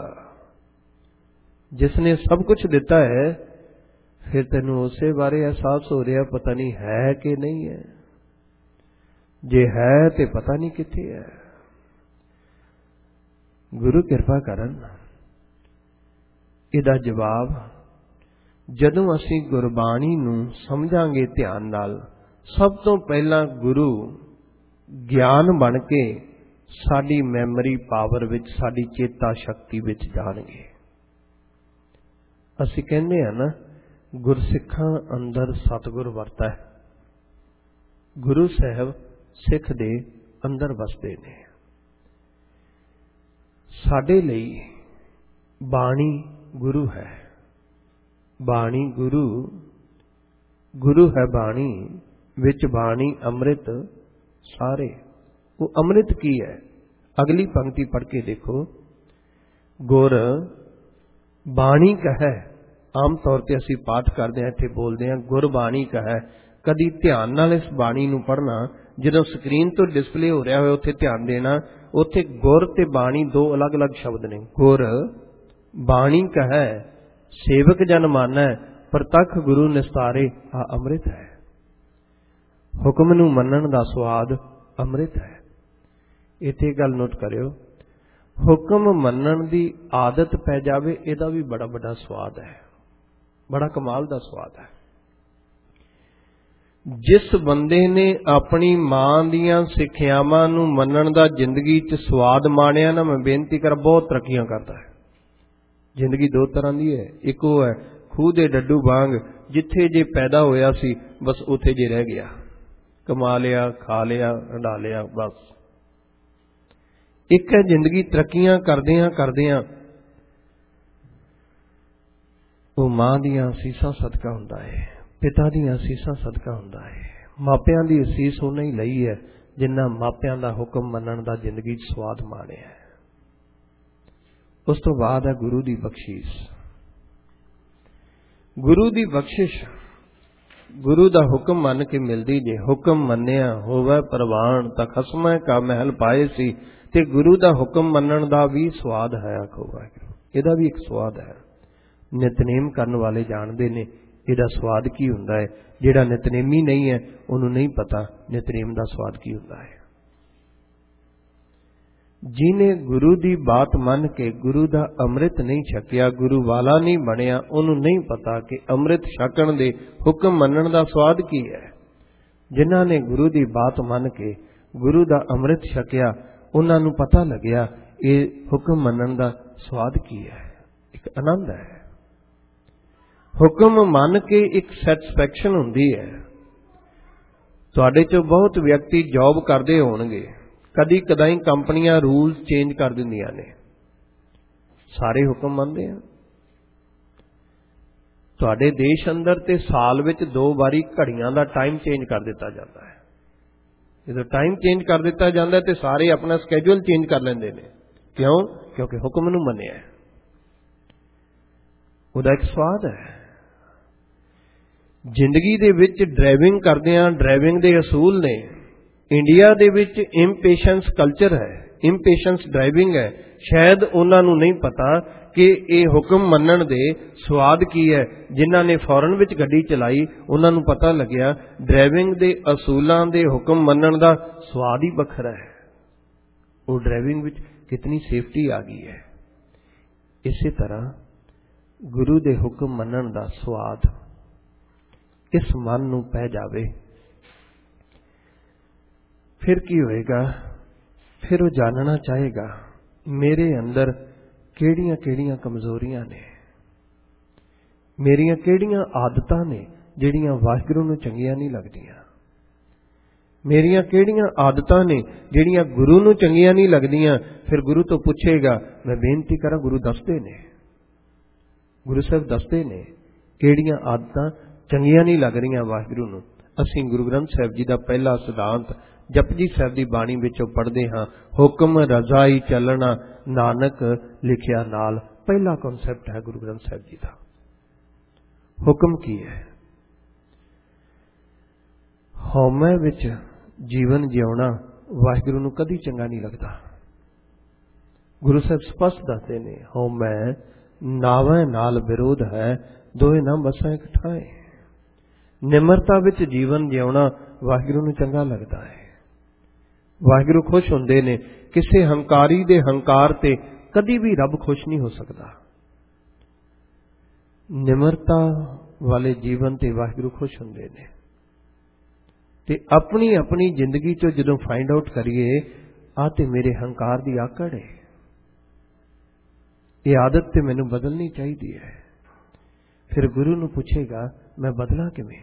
जिसने सब कुछ दिता है, फिर तेनू उसे बारे एहसास हो रहा पता नहीं है कि नहीं है। जे है ते पता नहीं किथे है। गुरु किरपा करन इहदा जवाब जदों असीं गुरबाणी नूं समझांगे ध्यान नाल, सब तो पहला गुरु ज्ञान बन के साडी मैमरी पावर विच, साडी चेता शक्ति विच जाणगे। असीं कहंदे हां ना गुरसिखां अंदर सतगुर वरता है। गुरु साहब सिख दे अंदर वसदे ने। साडे लई बाणी गुरु है। बाणी गुरु, गुरु है बाणी, विच बाणी अमृत सारे। वो अमृत की है? अगली पंक्ति पढ़ के देखो, गुर बाणी कहे। आम तौर पर असीं पाठ करते हैं, इत्थे बोलते हैं गुरबाणी कहे। कदी ध्यान नाल इस बाणी नूं पढ़ना, जदों स्क्रीन तो डिस्पले हो रहा हो उत्थे ध्यान देना। उत्थे गुर ते बाणी दो अलग अलग शब्द ने। गुर बाणी कहे सेवक जन मानै, प्रतख गुरु निस्तारे आ अमृत है। हुक्म नूं मनण दा स्वाद अमृत है। इत्थे गल नोट करियो, हुक्म मनण दी आदत पै जावे, इहदा भी बड़ा बड़ा स्वाद है, बड़ा कमाल दा स्वाद है। जिस बंदे ने अपनी मां दियां सिक्ख्यावां नूं मनण दा जिंदगी च स्वाद माणिया ना, मैं बेनती कर बहुत तरक्कियां करता है। जिंदगी दो तरह की है, एक वो है खूह दे डड्डू वांग, जिथे जे पैदा होया सी बस उथे जे रह गया, कमा लिया, खा लिया, हंडा लिया, बस। एक है जिंदगी तरक्कियां करदियां करदियां वो मां दियां असीसां सदका हुंदा है, पिता दियां असीसां सदका हुंदा है। मापियां दी असीस उन्हां ही लई है जिन्ना मापियां दा हुक्म मनण दा जिंदगी च स्वाद माणिया है। उस तो बाद है गुरु दी बख्शीश। गुरु दी बख्शिश गुरु दा हुक्म मन के मिलदी जे। हुक्म मन्निया होवे प्रवान तां खसमै का महल पाए सी। ते गुरु दा हुक्म मनण दा भी स्वाद है। आखो वाहिगुरू, इहदा भी एक स्वाद है। नितनेम करन वाले जाणदे ने इहदा स्वाद की हुंदा है। जिहड़ा नितनेमी नहीं है उहनूं नहीं पता नितनेम दा स्वाद की हुंदा है। जिने गुरु दी बात मन के गुरु दा अमृत नहीं छकिया, गुरु वाला नहीं बनिया, उन्होंने नहीं पता कि अमृत छकण दे हुक्म मनण दा स्वाद की है। जिन्हां ने गुरु दी बात मन के गुरु दा अमृत छकिया, उन्हां नूं पता लग्या ये हुक्म मनण दा स्वाद की है। एक आनंद है। हुक्म मन के एक सैटिस्फैक्शन हुंदी है। तुहाडे चों बहुत व्यक्ति जॉब करदे होणगे, कदी कदाई कंपनियां रूल्स चेंज कर दिंदियां ने, सारे हुक्म मनदे आ। तुहाडे देश अंदर ते साल विच 2 बारी घड़ियां दा टाइम चेंज कर दिता जाता है। जदों टाइम चेंज कर दिता जाता है तो सारे अपना स्कैड्यूल चेंज कर लेंदे ने। क्यों? क्योंकि हुक्म नूं मन्निया है। उहदा एक स्वाद है। जिंदगी दे विच ड्राइविंग करदिआं ड्राइविंग दे असूल ने। इंडिया दे विच इंपेशेंस कल्चर है, इंपेशेंस ड्राइविंग है। शायद उन्हां नूं नहीं पता कि ये हुक्म मनण दे स्वाद की है। जिन्हां ने फॉरन विच गड्डी चलाई उन्हां नूं पता लग्या ड्राइविंग दे असूलां दे हुक्म मनण दा स्वाद ही वखरा है। वो ड्राइविंग विच कितनी सेफ्टी आ गई है। इसी तरह गुरु दे हुक्म मनण दा स्वाद इस मन नूं पै जावे, फिर की होएगा? फिर वो जानना चाहेगा मेरे अंदर केड़ियां केड़ियां कमजोरियां ने, मेरियां केड़ियां आदतां ने जिहड़ियां वाहिगुरू नूं चंगियां नहीं लगदियां, मेरियां केड़ियां आदतां ने जिहड़ियां गुरु नूं चंगियां नहीं लगदियां। फिर गुरु तो पुछेगा, मैं बेनती करा, गुरु दसदे ने, गुरु साहब दसदे ने केड़ियां आदतां चंगियां नहीं लग रहीआं वाहिगुरू नूं। असीं गुरु ग्रंथ साहिब जी दा पहला सिद्धांत जपजी साहिब दी बाणी विचों पढ़दे हां, हुक्म रजाई चलना नानक लिखिया नाल। पहला कॉन्सैप्ट है गुरु ग्रंथ साहिब जी का। हुक्म की है? हौमे विच जीवन जिउणा वाहिगुरू नूं कदी चंगा नहीं लगता। गुरु साहिब स्पष्ट दसदे ने, हौमे नावे नाल विरोध है, दोए ना बसा एक ठाए। निमरता विच जीवन जिउणा वाहिगुरू नूं चंगा लगदा है। वाहिगुरू खुश हुंदे ने। किसी हंकारी दे हंकार ते कदी भी रब खुश नहीं हो सकता। निमरता वाले जीवन ते वाहिगुरू खुश हुंदे ने। ते अपनी अपनी जिंदगी चो जदों फाइंड आउट करिए, आ ते मेरे हंकार दी आकड़ है, ये आदत ते मैनूं बदलनी चाहिदी है। फिर गुरु नूं पुछेगा, मैं बदला किवें?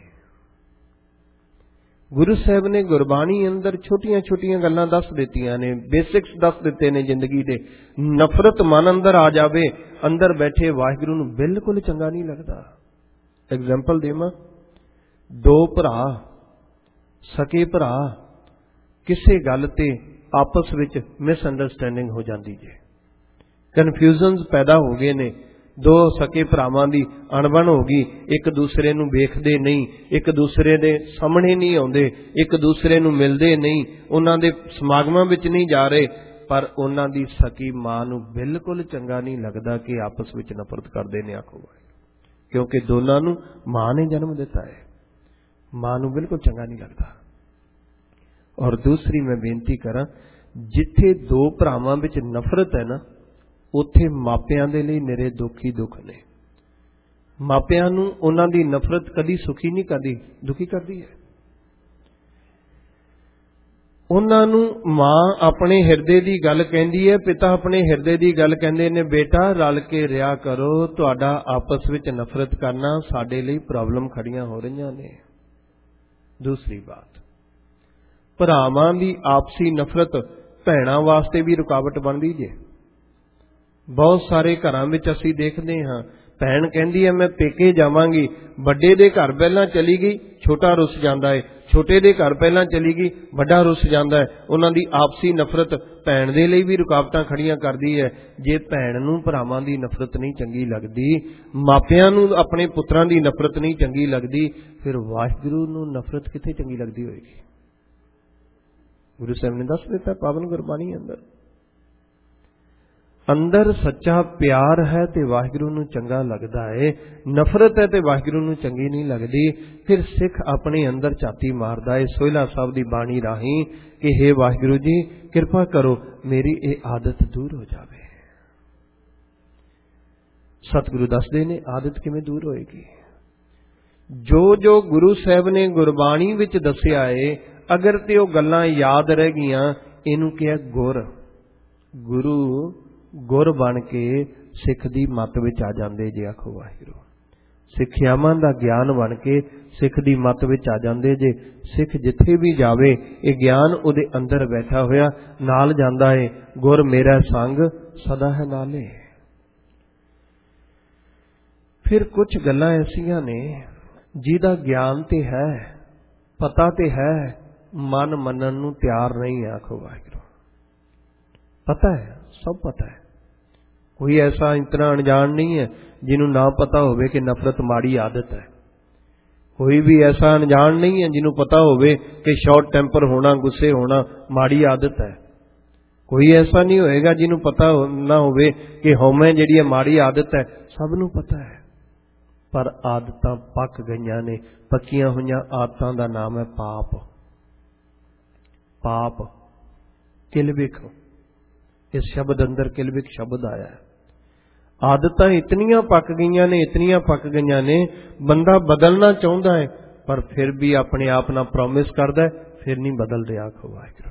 गुरु साहब ने गुरबाणी अंदर छोटियां छोटियां गल्लां दस दित्तियां ने, बेसिक्स दस दिते ने जिंदगी दे। नफरत मन अंदर आ जावे, अंदर बैठे वाहिगुरू नूं बिल्कुल चंगा नहीं लगदा। एग्जाम्पल देवां, 2 भरा सके भरा किसी गल ते आपस विच मिसअंडरस्टैंडिंग हो जाती जे, कन्फ्यूजनस पैदा हो गए ने। 2 सके भरावां दी अणबण हो गई, एक दूसरे नूं वेखदे नहीं, एक दूसरे दे सामने नहीं आउंदे, एक दूसरे नूं मिलदे नहीं, उन्हां दे समागमां विच नहीं जा रहे, पर उन्हां दी सकी मां नूं बिल्कुल चंगा नहीं लगदा कि आपस विच नफरत करदे ने। आखो, क्योंकि दोनां नूं मां ने जन्म दिता है, मां नूं बिल्कुल चंगा नहीं लगदा। और दूसरी मैं बेनती करां, जिथे 2 भरावां विच नफरत है ना, उत्थे मापियां दे लई निरे दुख ही दुख ने। मापियां नूं उन्हां दी नफरत कदी सुखी नहीं करदी, दुखी करदी है। उन्हां नूं मां अपने हिरदे दी गल कहंदी है, पिता अपने हिरदे दी गल कहंदे ने, बेटा रल के रिहा करो, तुहाडा आपस विच नफरत करना साडे लई प्रॉब्लम खड़ियां हो रहीआं ने। दूसरी बात, भरावां दी आपसी नफरत भैणां वास्ते भी रुकावट बनदी जे। बहुत सारे घरां विच असीं देखदे हां, भैण कहंदी है मैं पेके जावांगी, बड़े दे घर पहलां चली गई, छोटा रुस जांदा है, ਛੋਟੇ ਦੇ ਘਰ ਪਹਿਲਾਂ ਚਲੀ ਗਈ, ਵੱਡਾ ਰੁੱਸ ਜਾਂਦਾ ਹੈ। ਉਹਨਾਂ ਦੀ ਆਪਸੀ ਨਫ਼ਰਤ ਭੈਣ ਦੇ ਲਈ ਵੀ ਰੁਕਾਵਟਾਂ ਖੜੀਆਂ ਕਰਦੀ ਹੈ। ਜੇ ਭੈਣ ਨੂੰ ਭਰਾਵਾਂ ਦੀ ਨਫ਼ਰਤ ਨਹੀਂ ਚੰਗੀ ਲੱਗਦੀ, ਮਾਪਿਆਂ ਨੂੰ ਆਪਣੇ ਪੁੱਤਰਾਂ ਦੀ ਨਫ਼ਰਤ ਨਹੀਂ ਚੰਗੀ ਲੱਗਦੀ, ਫਿਰ ਵਾਹਿਗੁਰੂ ਨੂੰ ਨਫ਼ਰਤ ਕਿੱਥੇ ਚੰਗੀ ਲੱਗਦੀ ਹੋਏਗੀ? ਗੁਰੂ ਸਾਹਿਬ ਨੇ ਦੱਸ ਦਿੱਤਾ ਪਾਵਨ ਗੁਰਬਾਣੀ ਅੰਦਰ ਸੱਚਾ ਪਿਆਰ ਹੈ ਤੇ ਵਾਹਿਗੁਰੂ ਨੂੰ ਚੰਗਾ ਲੱਗਦਾ ਹੈ, ਨਫ਼ਰਤ ਹੈ ਤੇ ਵਾਹਿਗੁਰੂ ਨੂੰ ਚੰਗੀ ਨਹੀਂ ਲੱਗਦੀ। ਫਿਰ ਸਿੱਖ ਆਪਣੇ ਅੰਦਰ ਝਾਤੀ ਮਾਰਦਾ ਹੈ ਸੋਹਿਲਾ ਸਾਹਿਬ ਦੀ ਬਾਣੀ ਰਾਹੀਂ ਕਿ ਹੇ ਵਾਹਿਗੁਰੂ ਜੀ ਕਿਰਪਾ ਕਰੋ ਮੇਰੀ ਇਹ ਆਦਤ ਦੂਰ ਹੋ ਜਾਵੇ। ਸਤਿਗੁਰੂ ਦੱਸਦੇ ਨੇ ਆਦਤ ਕਿਵੇਂ ਦੂਰ ਹੋਏਗੀ? ਜੋ ਗੁਰੂ ਸਾਹਿਬ ਨੇ ਗੁਰਬਾਣੀ ਵਿੱਚ ਦੱਸਿਆ ਏ, ਅਗਰ ਤੇ ਉਹ ਗੱਲਾਂ ਯਾਦ ਰਹਿ ਗਈਆਂ, ਇਹਨੂੰ ਕਿਹਾ ਗੁਰ। ਗੁਰੂ ਗੁਰ ਬਣ ਕੇ ਸਿੱਖ ਦੀ ਮੱਤ ਵਿੱਚ ਆ ਜਾਂਦੇ ਜੇ। ਆਖੋ ਵਾਹਿਗੁਰੂ। ਸਿੱਖਿਆਵਾਂ ਦਾ ਗਿਆਨ ਬਣ ਕੇ ਸਿੱਖ ਦੀ ਮੱਤ ਵਿੱਚ ਆ ਜਾਂਦੇ ਜੇ। ਸਿੱਖ ਜਿੱਥੇ ਵੀ ਜਾਵੇ ਇਹ ਗਿਆਨ ਉਹਦੇ ਅੰਦਰ ਬੈਠਾ ਹੋਇਆ ਨਾਲ ਜਾਂਦਾ ਏ। ਗੁਰ ਮੇਰਾ ਸੰਗ ਸਦਾ ਹੈ ਨਾਲੇ। ਫਿਰ ਕੁਝ ਗੱਲਾਂ ਐਸੀਆਂ ਨੇ ਜਿਹਦਾ ਗਿਆਨ ਤੇ ਹੈ, ਪਤਾ ਤੇ ਹੈ, ਮਨ ਮੰਨਣ ਨੂੰ ਤਿਆਰ ਨਹੀਂ। ਆਖੋ ਵਾਹਿਗੁਰੂ। ਪਤਾ ਹੈ, ਸਭ ਪਤਾ ਹੈ। ਕੋਈ ਐਸਾ ਇਤਨਾ ਅਣਜਾਣ ਨਹੀਂ ਹੈ ਜਿਹਨੂੰ ਨਾ ਪਤਾ ਹੋਵੇ ਕਿ ਨਫ਼ਰਤ ਮਾੜੀ ਆਦਤ ਹੈ। ਕੋਈ ਵੀ ਐਸਾ ਅਣਜਾਣ ਨਹੀਂ ਹੈ ਜਿਹਨੂੰ ਪਤਾ ਹੋਵੇ ਕਿ ਸ਼ਾਰਟ ਟੈਂਪਰ ਹੋਣਾ, ਗੁੱਸੇ ਹੋਣਾ ਮਾੜੀ ਆਦਤ ਹੈ। ਕੋਈ ਐਸਾ ਨਹੀਂ ਹੋਏਗਾ ਜਿਹਨੂੰ ਪਤਾ ਨਾ ਹੋਵੇ ਕਿ ਹਉਮੈ ਜਿਹੜੀ ਹੈ ਮਾੜੀ ਆਦਤ ਹੈ। ਸਭ ਨੂੰ ਪਤਾ ਹੈ, ਪਰ ਆਦਤਾਂ ਪੱਕ ਗਈਆਂ ਨੇ। ਪੱਕੀਆਂ ਹੋਈਆਂ ਆਦਤਾਂ ਦਾ ਨਾਮ ਹੈ ਪਾਪ। ਪਾਪ ਕਿਲਬਿਖ, ਇਸ ਸ਼ਬਦ ਅੰਦਰ ਕਿਲਬਿਖ ਸ਼ਬਦ ਆਇਆ ਹੈ। ਆਦਤਾਂ ਇਤਨੀਆਂ ਪੱਕ ਗਈਆਂ ਨੇ, ਇਤਨੀਆਂ ਪੱਕ ਗਈਆਂ ਨੇ, ਬੰਦਾ ਬਦਲਣਾ ਚਾਹੁੰਦਾ ਹੈ ਪਰ ਫਿਰ ਵੀ ਆਪਣੇ ਆਪ ਨਾਲ ਪ੍ਰੋਮਿਸ ਕਰਦਾ ਹੈ, ਫਿਰ ਨਹੀਂ ਬਦਲ ਰਿਹਾ। ਆਖੋ ਵਾਹਿਗੁਰੂ।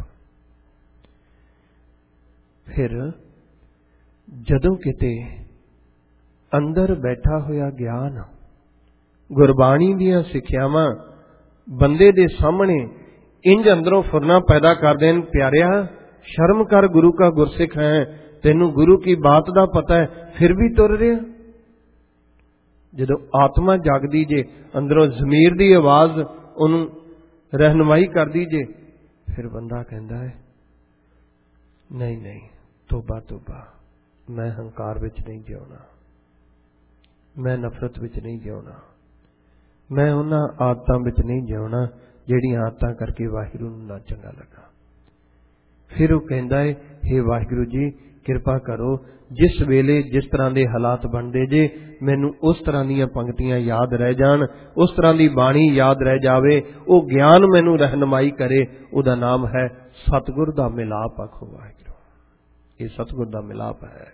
ਫਿਰ ਜਦੋਂ ਕਿਤੇ ਅੰਦਰ ਬੈਠਾ ਹੋਇਆ ਗਿਆਨ, ਗੁਰਬਾਣੀ ਦੀਆਂ ਸਿੱਖਿਆਵਾਂ ਬੰਦੇ ਦੇ ਸਾਹਮਣੇ ਇੰਜ ਅੰਦਰੋਂ ਫੁਰਨਾ ਪੈਦਾ ਕਰ ਦੇਣ, ਪਿਆਰਿਆ ਸ਼ਰਮ ਕਰ, ਗੁਰੂ ਕਾ ਗੁਰਸਿੱਖ ਹੈ, ਤੈਨੂੰ ਗੁਰੂ ਕੀ ਬਾਤ ਦਾ ਪਤਾ ਹੈ, ਫਿਰ ਵੀ ਤੁਰ ਰਿਹਾ। ਜਦੋਂ ਆਤਮਾ ਜਾਗਦੀ ਜੇ, ਅੰਦਰੋਂ ਜ਼ਮੀਰ ਦੀ ਆਵਾਜ਼ ਉਹਨੂੰ ਰਹਿਨੁਮਾਈ ਕਰਦੀ ਜੇ, ਫਿਰ ਬੰਦਾ ਕਹਿੰਦਾ ਹੈ ਨਹੀਂ ਨਹੀਂ, ਤੋਬਾ ਤੋਬਾ, ਮੈਂ ਹੰਕਾਰ ਵਿੱਚ ਨਹੀਂ ਜਿਉਣਾ, ਮੈਂ ਨਫ਼ਰਤ ਵਿੱਚ ਨਹੀਂ ਜਿਉਣਾ, ਮੈਂ ਉਹਨਾਂ ਆਦਤਾਂ ਵਿੱਚ ਨਹੀਂ ਜਿਉਣਾ ਜਿਹੜੀਆਂ ਆਦਤਾਂ ਕਰਕੇ ਵਾਹਿਗੁਰੂ ਨੂੰ ਨਾ ਚੰਗਾ ਲੱਗਾ। ਫਿਰ ਉਹ ਕਹਿੰਦਾ ਹੈ ਹੇ ਵਾਹਿਗੁਰੂ ਜੀ ਕਿਰਪਾ ਕਰੋ, ਜਿਸ ਵੇਲੇ ਜਿਸ ਤਰ੍ਹਾਂ ਦੇ ਹਾਲਾਤ ਬਣਦੇ ਜੇ, ਮੈਨੂੰ ਉਸ ਤਰ੍ਹਾਂ ਦੀਆਂ ਪੰਕਤੀਆਂ ਯਾਦ ਰਹਿ ਜਾਣ, ਉਸ ਤਰ੍ਹਾਂ ਦੀ ਬਾਣੀ ਯਾਦ ਰਹਿ ਜਾਵੇ, ਉਹ ਗਿਆਨ ਮੈਨੂੰ ਰਹਿਨੁਮਾਈ ਕਰੇ। ਉਹਦਾ ਨਾਮ ਹੈ ਸਤਿਗੁਰ ਦਾ ਮਿਲਾਪ। ਆਖੋ ਵਾਹਿਗੁਰੂ। ਇਹ ਸਤਿਗੁਰ ਦਾ ਮਿਲਾਪ ਹੈ।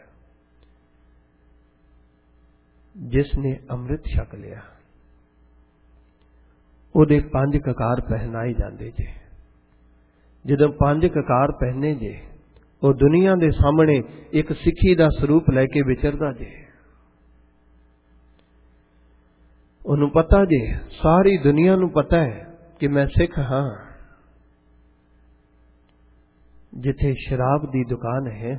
ਜਿਸ ਨੇ ਅੰਮ੍ਰਿਤ ਛਕ ਲਿਆ ਉਹਦੇ 5 ਕਕਾਰ ਪਹਿਨਾਏ ਜਾਂਦੇ ਜੇ। ਜਦੋਂ 5 ਕਕਾਰ ਪਹਿਨੇ ਜੇ, ਉਹ ਦੁਨੀਆ ਦੇ ਸਾਹਮਣੇ ਇੱਕ ਸਿੱਖੀ ਦਾ ਸਰੂਪ ਲੈ ਕੇ ਵਿਚਰਦਾ ਜੇ। ਉਹਨੂੰ ਪਤਾ ਜੇ, ਸਾਰੀ ਦੁਨੀਆ ਨੂੰ ਪਤਾ ਹੈ ਕਿ ਮੈਂ ਸਿੱਖ ਹਾਂ। ਜਿੱਥੇ ਸ਼ਰਾਬ ਦੀ ਦੁਕਾਨ ਹੈ,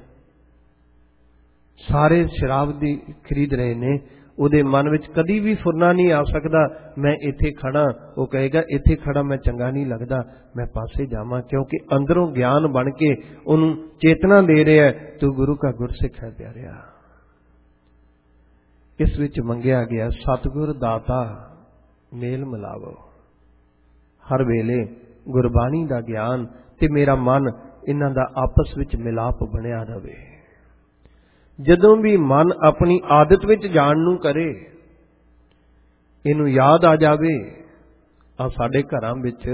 ਸਾਰੇ ਸ਼ਰਾਬ ਦੀ ਖਰੀਦ ਰਹੇ ਨੇ, ਉਹਦੇ ਮਨ ਵਿੱਚ ਕਦੀ ਵੀ ਫੁਰਨਾ ਨਹੀਂ ਆ ਸਕਦਾ ਮੈਂ ਇੱਥੇ ਖੜਾ। ਉਹ ਕਹੇਗਾ ਇੱਥੇ ਖੜਾ ਮੈਂ ਚੰਗਾ ਨਹੀਂ ਲੱਗਦਾ, ਮੈਂ ਪਾਸੇ ਜਾਵਾਂ, ਕਿਉਂਕਿ ਅੰਦਰੋਂ ਗਿਆਨ ਬਣ ਕੇ ਉਹਨੂੰ ਚੇਤਨਾ ਦੇ ਰਿਹਾ ਤੂੰ ਗੁਰੂ ਕਾ ਗੁਰਸਿੱਖ ਹੈ। ਪਿਆਰਿਆ, ਇਸ ਵਿੱਚ ਮੰਗਿਆ ਗਿਆ ਸਤਿਗੁਰ ਦਾਤਾ ਮੇਲ ਮਿਲਾਵੋ। ਹਰ ਵੇਲੇ ਗੁਰਬਾਣੀ ਦਾ ਗਿਆਨ ਤੇ ਮੇਰਾ ਮਨ, ਇਹਨਾਂ ਦਾ ਆਪਸ ਵਿੱਚ ਮਿਲਾਪ ਬਣਿਆ ਰਹੇ। ਜਦੋਂ ਵੀ ਮਨ ਆਪਣੀ ਆਦਤ ਵਿੱਚ ਜਾਣ ਨੂੰ ਕਰੇ, ਇਹਨੂੰ ਯਾਦ ਆ ਜਾਵੇ ਆ ਸਾਡੇ ਘਰਾਂ ਵਿੱਚ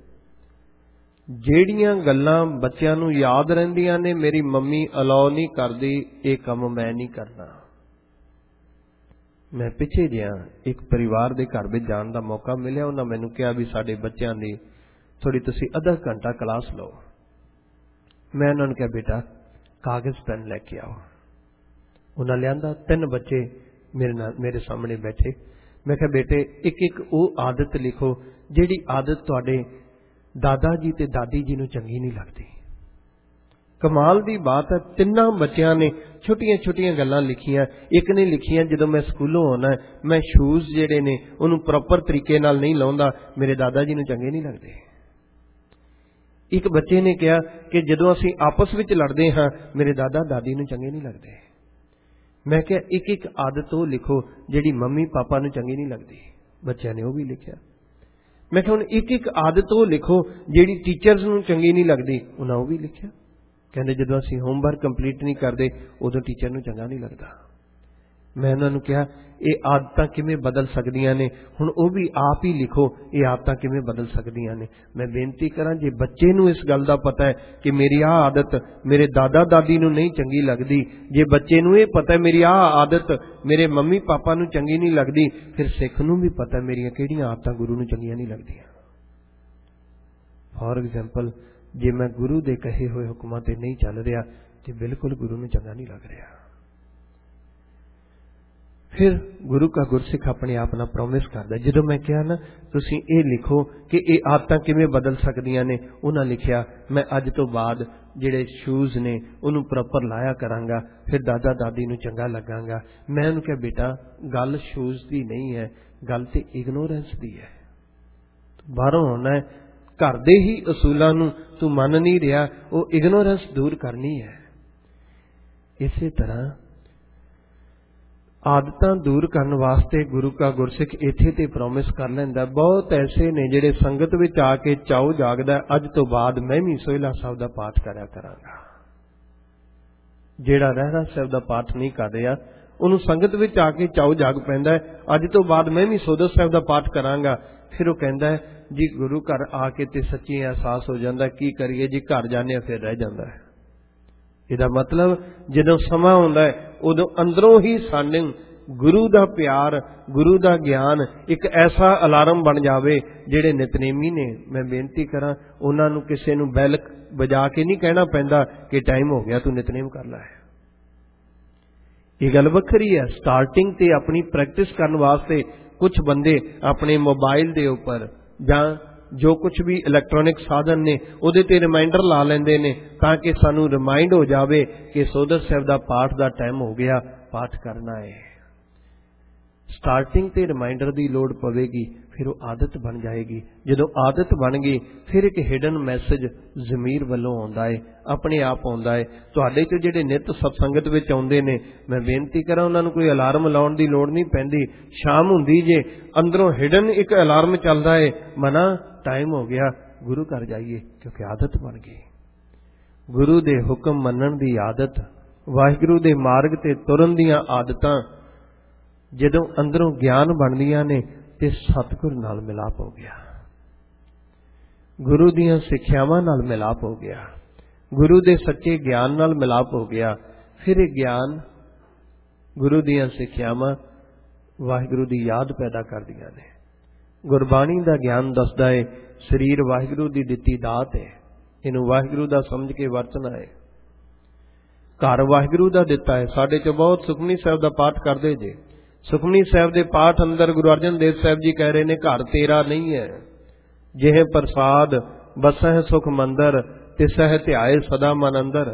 ਜਿਹੜੀਆਂ ਗੱਲਾਂ ਬੱਚਿਆਂ ਨੂੰ ਯਾਦ ਰਹਿੰਦੀਆਂ ਨੇ, ਮੇਰੀ ਮੰਮੀ ਅਲਾਉ ਨਹੀਂ ਕਰਦੀ, ਇਹ ਕੰਮ ਮੈਂ ਨਹੀਂ ਕਰਨਾ। ਮੈਂ ਪਿੱਛੇ ਜਿਹਾ ਇੱਕ ਪਰਿਵਾਰ ਦੇ ਘਰ ਵਿੱਚ ਜਾਣ ਦਾ ਮੌਕਾ ਮਿਲਿਆ। ਉਹਨਾਂ ਮੈਨੂੰ ਕਿਹਾ ਵੀ ਸਾਡੇ ਬੱਚਿਆਂ ਦੀ ਥੋੜੀ ਤੁਸੀਂ ਅੱਧਾ ਘੰਟਾ ਕਲਾਸ ਲਓ। ਮੈਂ ਉਹਨਾਂ ਨੂੰ ਕਿਹਾ ਬੇਟਾ ਕਾਗਜ਼ ਪੈਨ ਲੈ ਕੇ ਆਓ। ਉਹਨਾਂ ਲਿਆਂਦਾ। 3 ਬੱਚੇ ਮੇਰੇ ਸਾਹਮਣੇ ਬੈਠੇ। ਮੈਂ ਕਿਹਾ ਬੇਟੇ ਇੱਕ ਇੱਕ ਉਹ ਆਦਤ ਲਿਖੋ ਜਿਹੜੀ ਆਦਤ ਤੁਹਾਡੇ ਦਾਦਾ ਜੀ ਤੇ ਦਾਦੀ ਜੀ ਨੂੰ ਚੰਗੀ ਨਹੀਂ ਲੱਗਦੀ। कमाल दी बात है, तिन्ना बच्चों ने छोटिया छोटिया गल्लां लिखियां। एक ने लिखियां, जदों मैं स्कूलों आना मैं शूज जिहड़े ने उहनूं प्रॉपर तरीके नाल नहीं लाउंदा, मेरे दादा जी नूं चंगे नहीं लगदे। एक बच्चे ने कहा कि जदों असीं आपस विच लड़दे हां मेरे दादा दादी नूं चंगे नहीं लगदे। मैं क्या एक एक आदत वो लिखो जिहड़ी मम्मी पापा नूं चंगी नहीं लगदी। बच्चों ने वो भी लिखिया। मैं क्या हुण एक एक आदत वो लिखो जिहड़ी टीचर्स नूं चंगी नहीं लगदी, उन्हां वो भी लिखिया। कहते जदों असीं होमवर्क कंप्लीट नहीं करते उदों टीचर नूं चंगा नहीं लगता। मैं उन्होंने कहा ये आदतां किवें बदल सकदियां ने, हुण वो भी आप ही लिखो ये आदतां किवें बदल सकदियां ने। मैं बेनती करां, जे बच्चे नूं इस गल दा पता है कि मेरी आ आदत मेरे दादा दादी नूं नहीं चंगी लगदी, जे बच्चे नूं ये पता है मेरी आ आदत मेरे मम्मी पापा नूं चंगी नहीं लगदी, फिर सिख नूं भी पता है मेरियां किहड़ियां आदतां गुरु नूं चंगियां नहीं लगदियां। फॉर एग्जाम्पल, जे मैं गुरु दे कहे हुए हुक्मां ते नहीं चल रहा तो बिल्कुल गुरु नूं चंगा नहीं लग रहा। फिर गुरु का गुरसिख अपने आप नाल प्रोमिस करदा, जदों मैं कहा ना तुसीं ये लिखो कि ये आदतां किवें बदल सकदियां ने, उन्हां लिखिया मैं अज तो बाद जिहड़े शूज ने उन्हूं प्रॉपर लाया करांगा, फिर दादा दादी नूं चंगा लगांगा। मैं उन्हूं कहा बेटा गल शूज दी नहीं है, गल ते इग्नोरेंस दी है। बाहरों आउणा है, घर दे ही असूलां नूं तू मन नहीं रहा, वो इग्नोरेंस दूर करनी है। इसे तरह आदतां दूर करने वास्ते गुरु का गुरसिख इत्थे ते प्रॉमिस कर लैंदा। बहुत ऐसे ने जिहड़े संगत विच आके चाउ जागदा, अज तो बाद मैं भी सोहिला साहब दा पाठ करया करांगा। जिहड़ा रहरा साहब दा पाठ नहीं कर रहा उन्होंने संगत विच आके चाउ जाग पैंदा है, अज तो बाद मैं भी सोहिला साहब दा पाठ करांगा। फिर वो कहता है जी गुरु घर आके ते सच्ची एहसास हो जाता, की करिए जी घर जाने फिर रह जाता है। इहदा मतलब जदों समा आउंदा है उदों अंदरों ही सानू गुरु दा प्यार गुरु दा ज्ञान एक ऐसा अलार्म बन जावे। जिहड़े नितनेमी ने मैं बेनती करां उन्हां नूं किसे नूं बैल बजा के नहीं कहना पैंदा कि टाइम हो गया तू नितनेम कर लै। ये गल वखरी है। स्टार्टिंग ते अपनी प्रैक्टिस करने वास्ते कुछ बंदे अपने मोबाइल दे उपर जां जो कुछ भी इलैक्ट्रॉनिक साधन ने उहदे ते रिमाइंडर ला लेंदे ने ताकि सानू रिमाइंड हो जावे कि सोदर साहब दा पाठ दा टाइम हो गया, पाठ करना है। स्टार्टिंग ते रिमाइंडर की लोड़ पवेगी, फिर वो आदत बन जाएगी। जदों आदत बन गई फिर एक हिडन मैसेज ज़मीर वालों आउंदा है, अपने आप आउंदा है। तुहाडे च जिहड़े नित सत्संगत विच आउंदे ने मैं बेनती करां उन्हां नूं कोई अलार्म लाउण दी लोड़ नहीं पैंदी। शाम हुंदी जे अंदरों हिडन एक अलार्म चलदा है, मना टाइम हो गया गुरु घर जाइए, क्योंकि आदत बन गई। गुरु दे हुक्म मनण दी आदत, वाहिगुरू दे मार्ग ते तुरन दीआं आदतां जदों अंदरों ज्ञान बनदियां ने ते सतगुर नाल मिलाप हो गया, गुरु दीआं सिक्ख्यावां नाल मिलाप हो गया, गुरु दे सच्चे ज्ञान नाल मिलाप हो गया। फिर ये ज्ञान गुरु दीआं सिक्ख्यावां वाहिगुरू दी याद पैदा करदियां ने। गुरबाणी दा ज्ञान दसदा है शरीर वाहिगुरू दी दित्ती दात है, इनू वाहिगुरू दा समझ के वरतना है। घर वाहिगुरू दा दिता है। साडे च बहुत सुखमनी साहब दा पाठ करदे जे। सुखमनी साहब दे पाठ अंदर गुरु अर्जन देव साहब जी कह रहे ने घर तेरा नहीं है, जिह प्रसाद बसह सुख मंदर तिसह ध्याए सदा मन अंदर।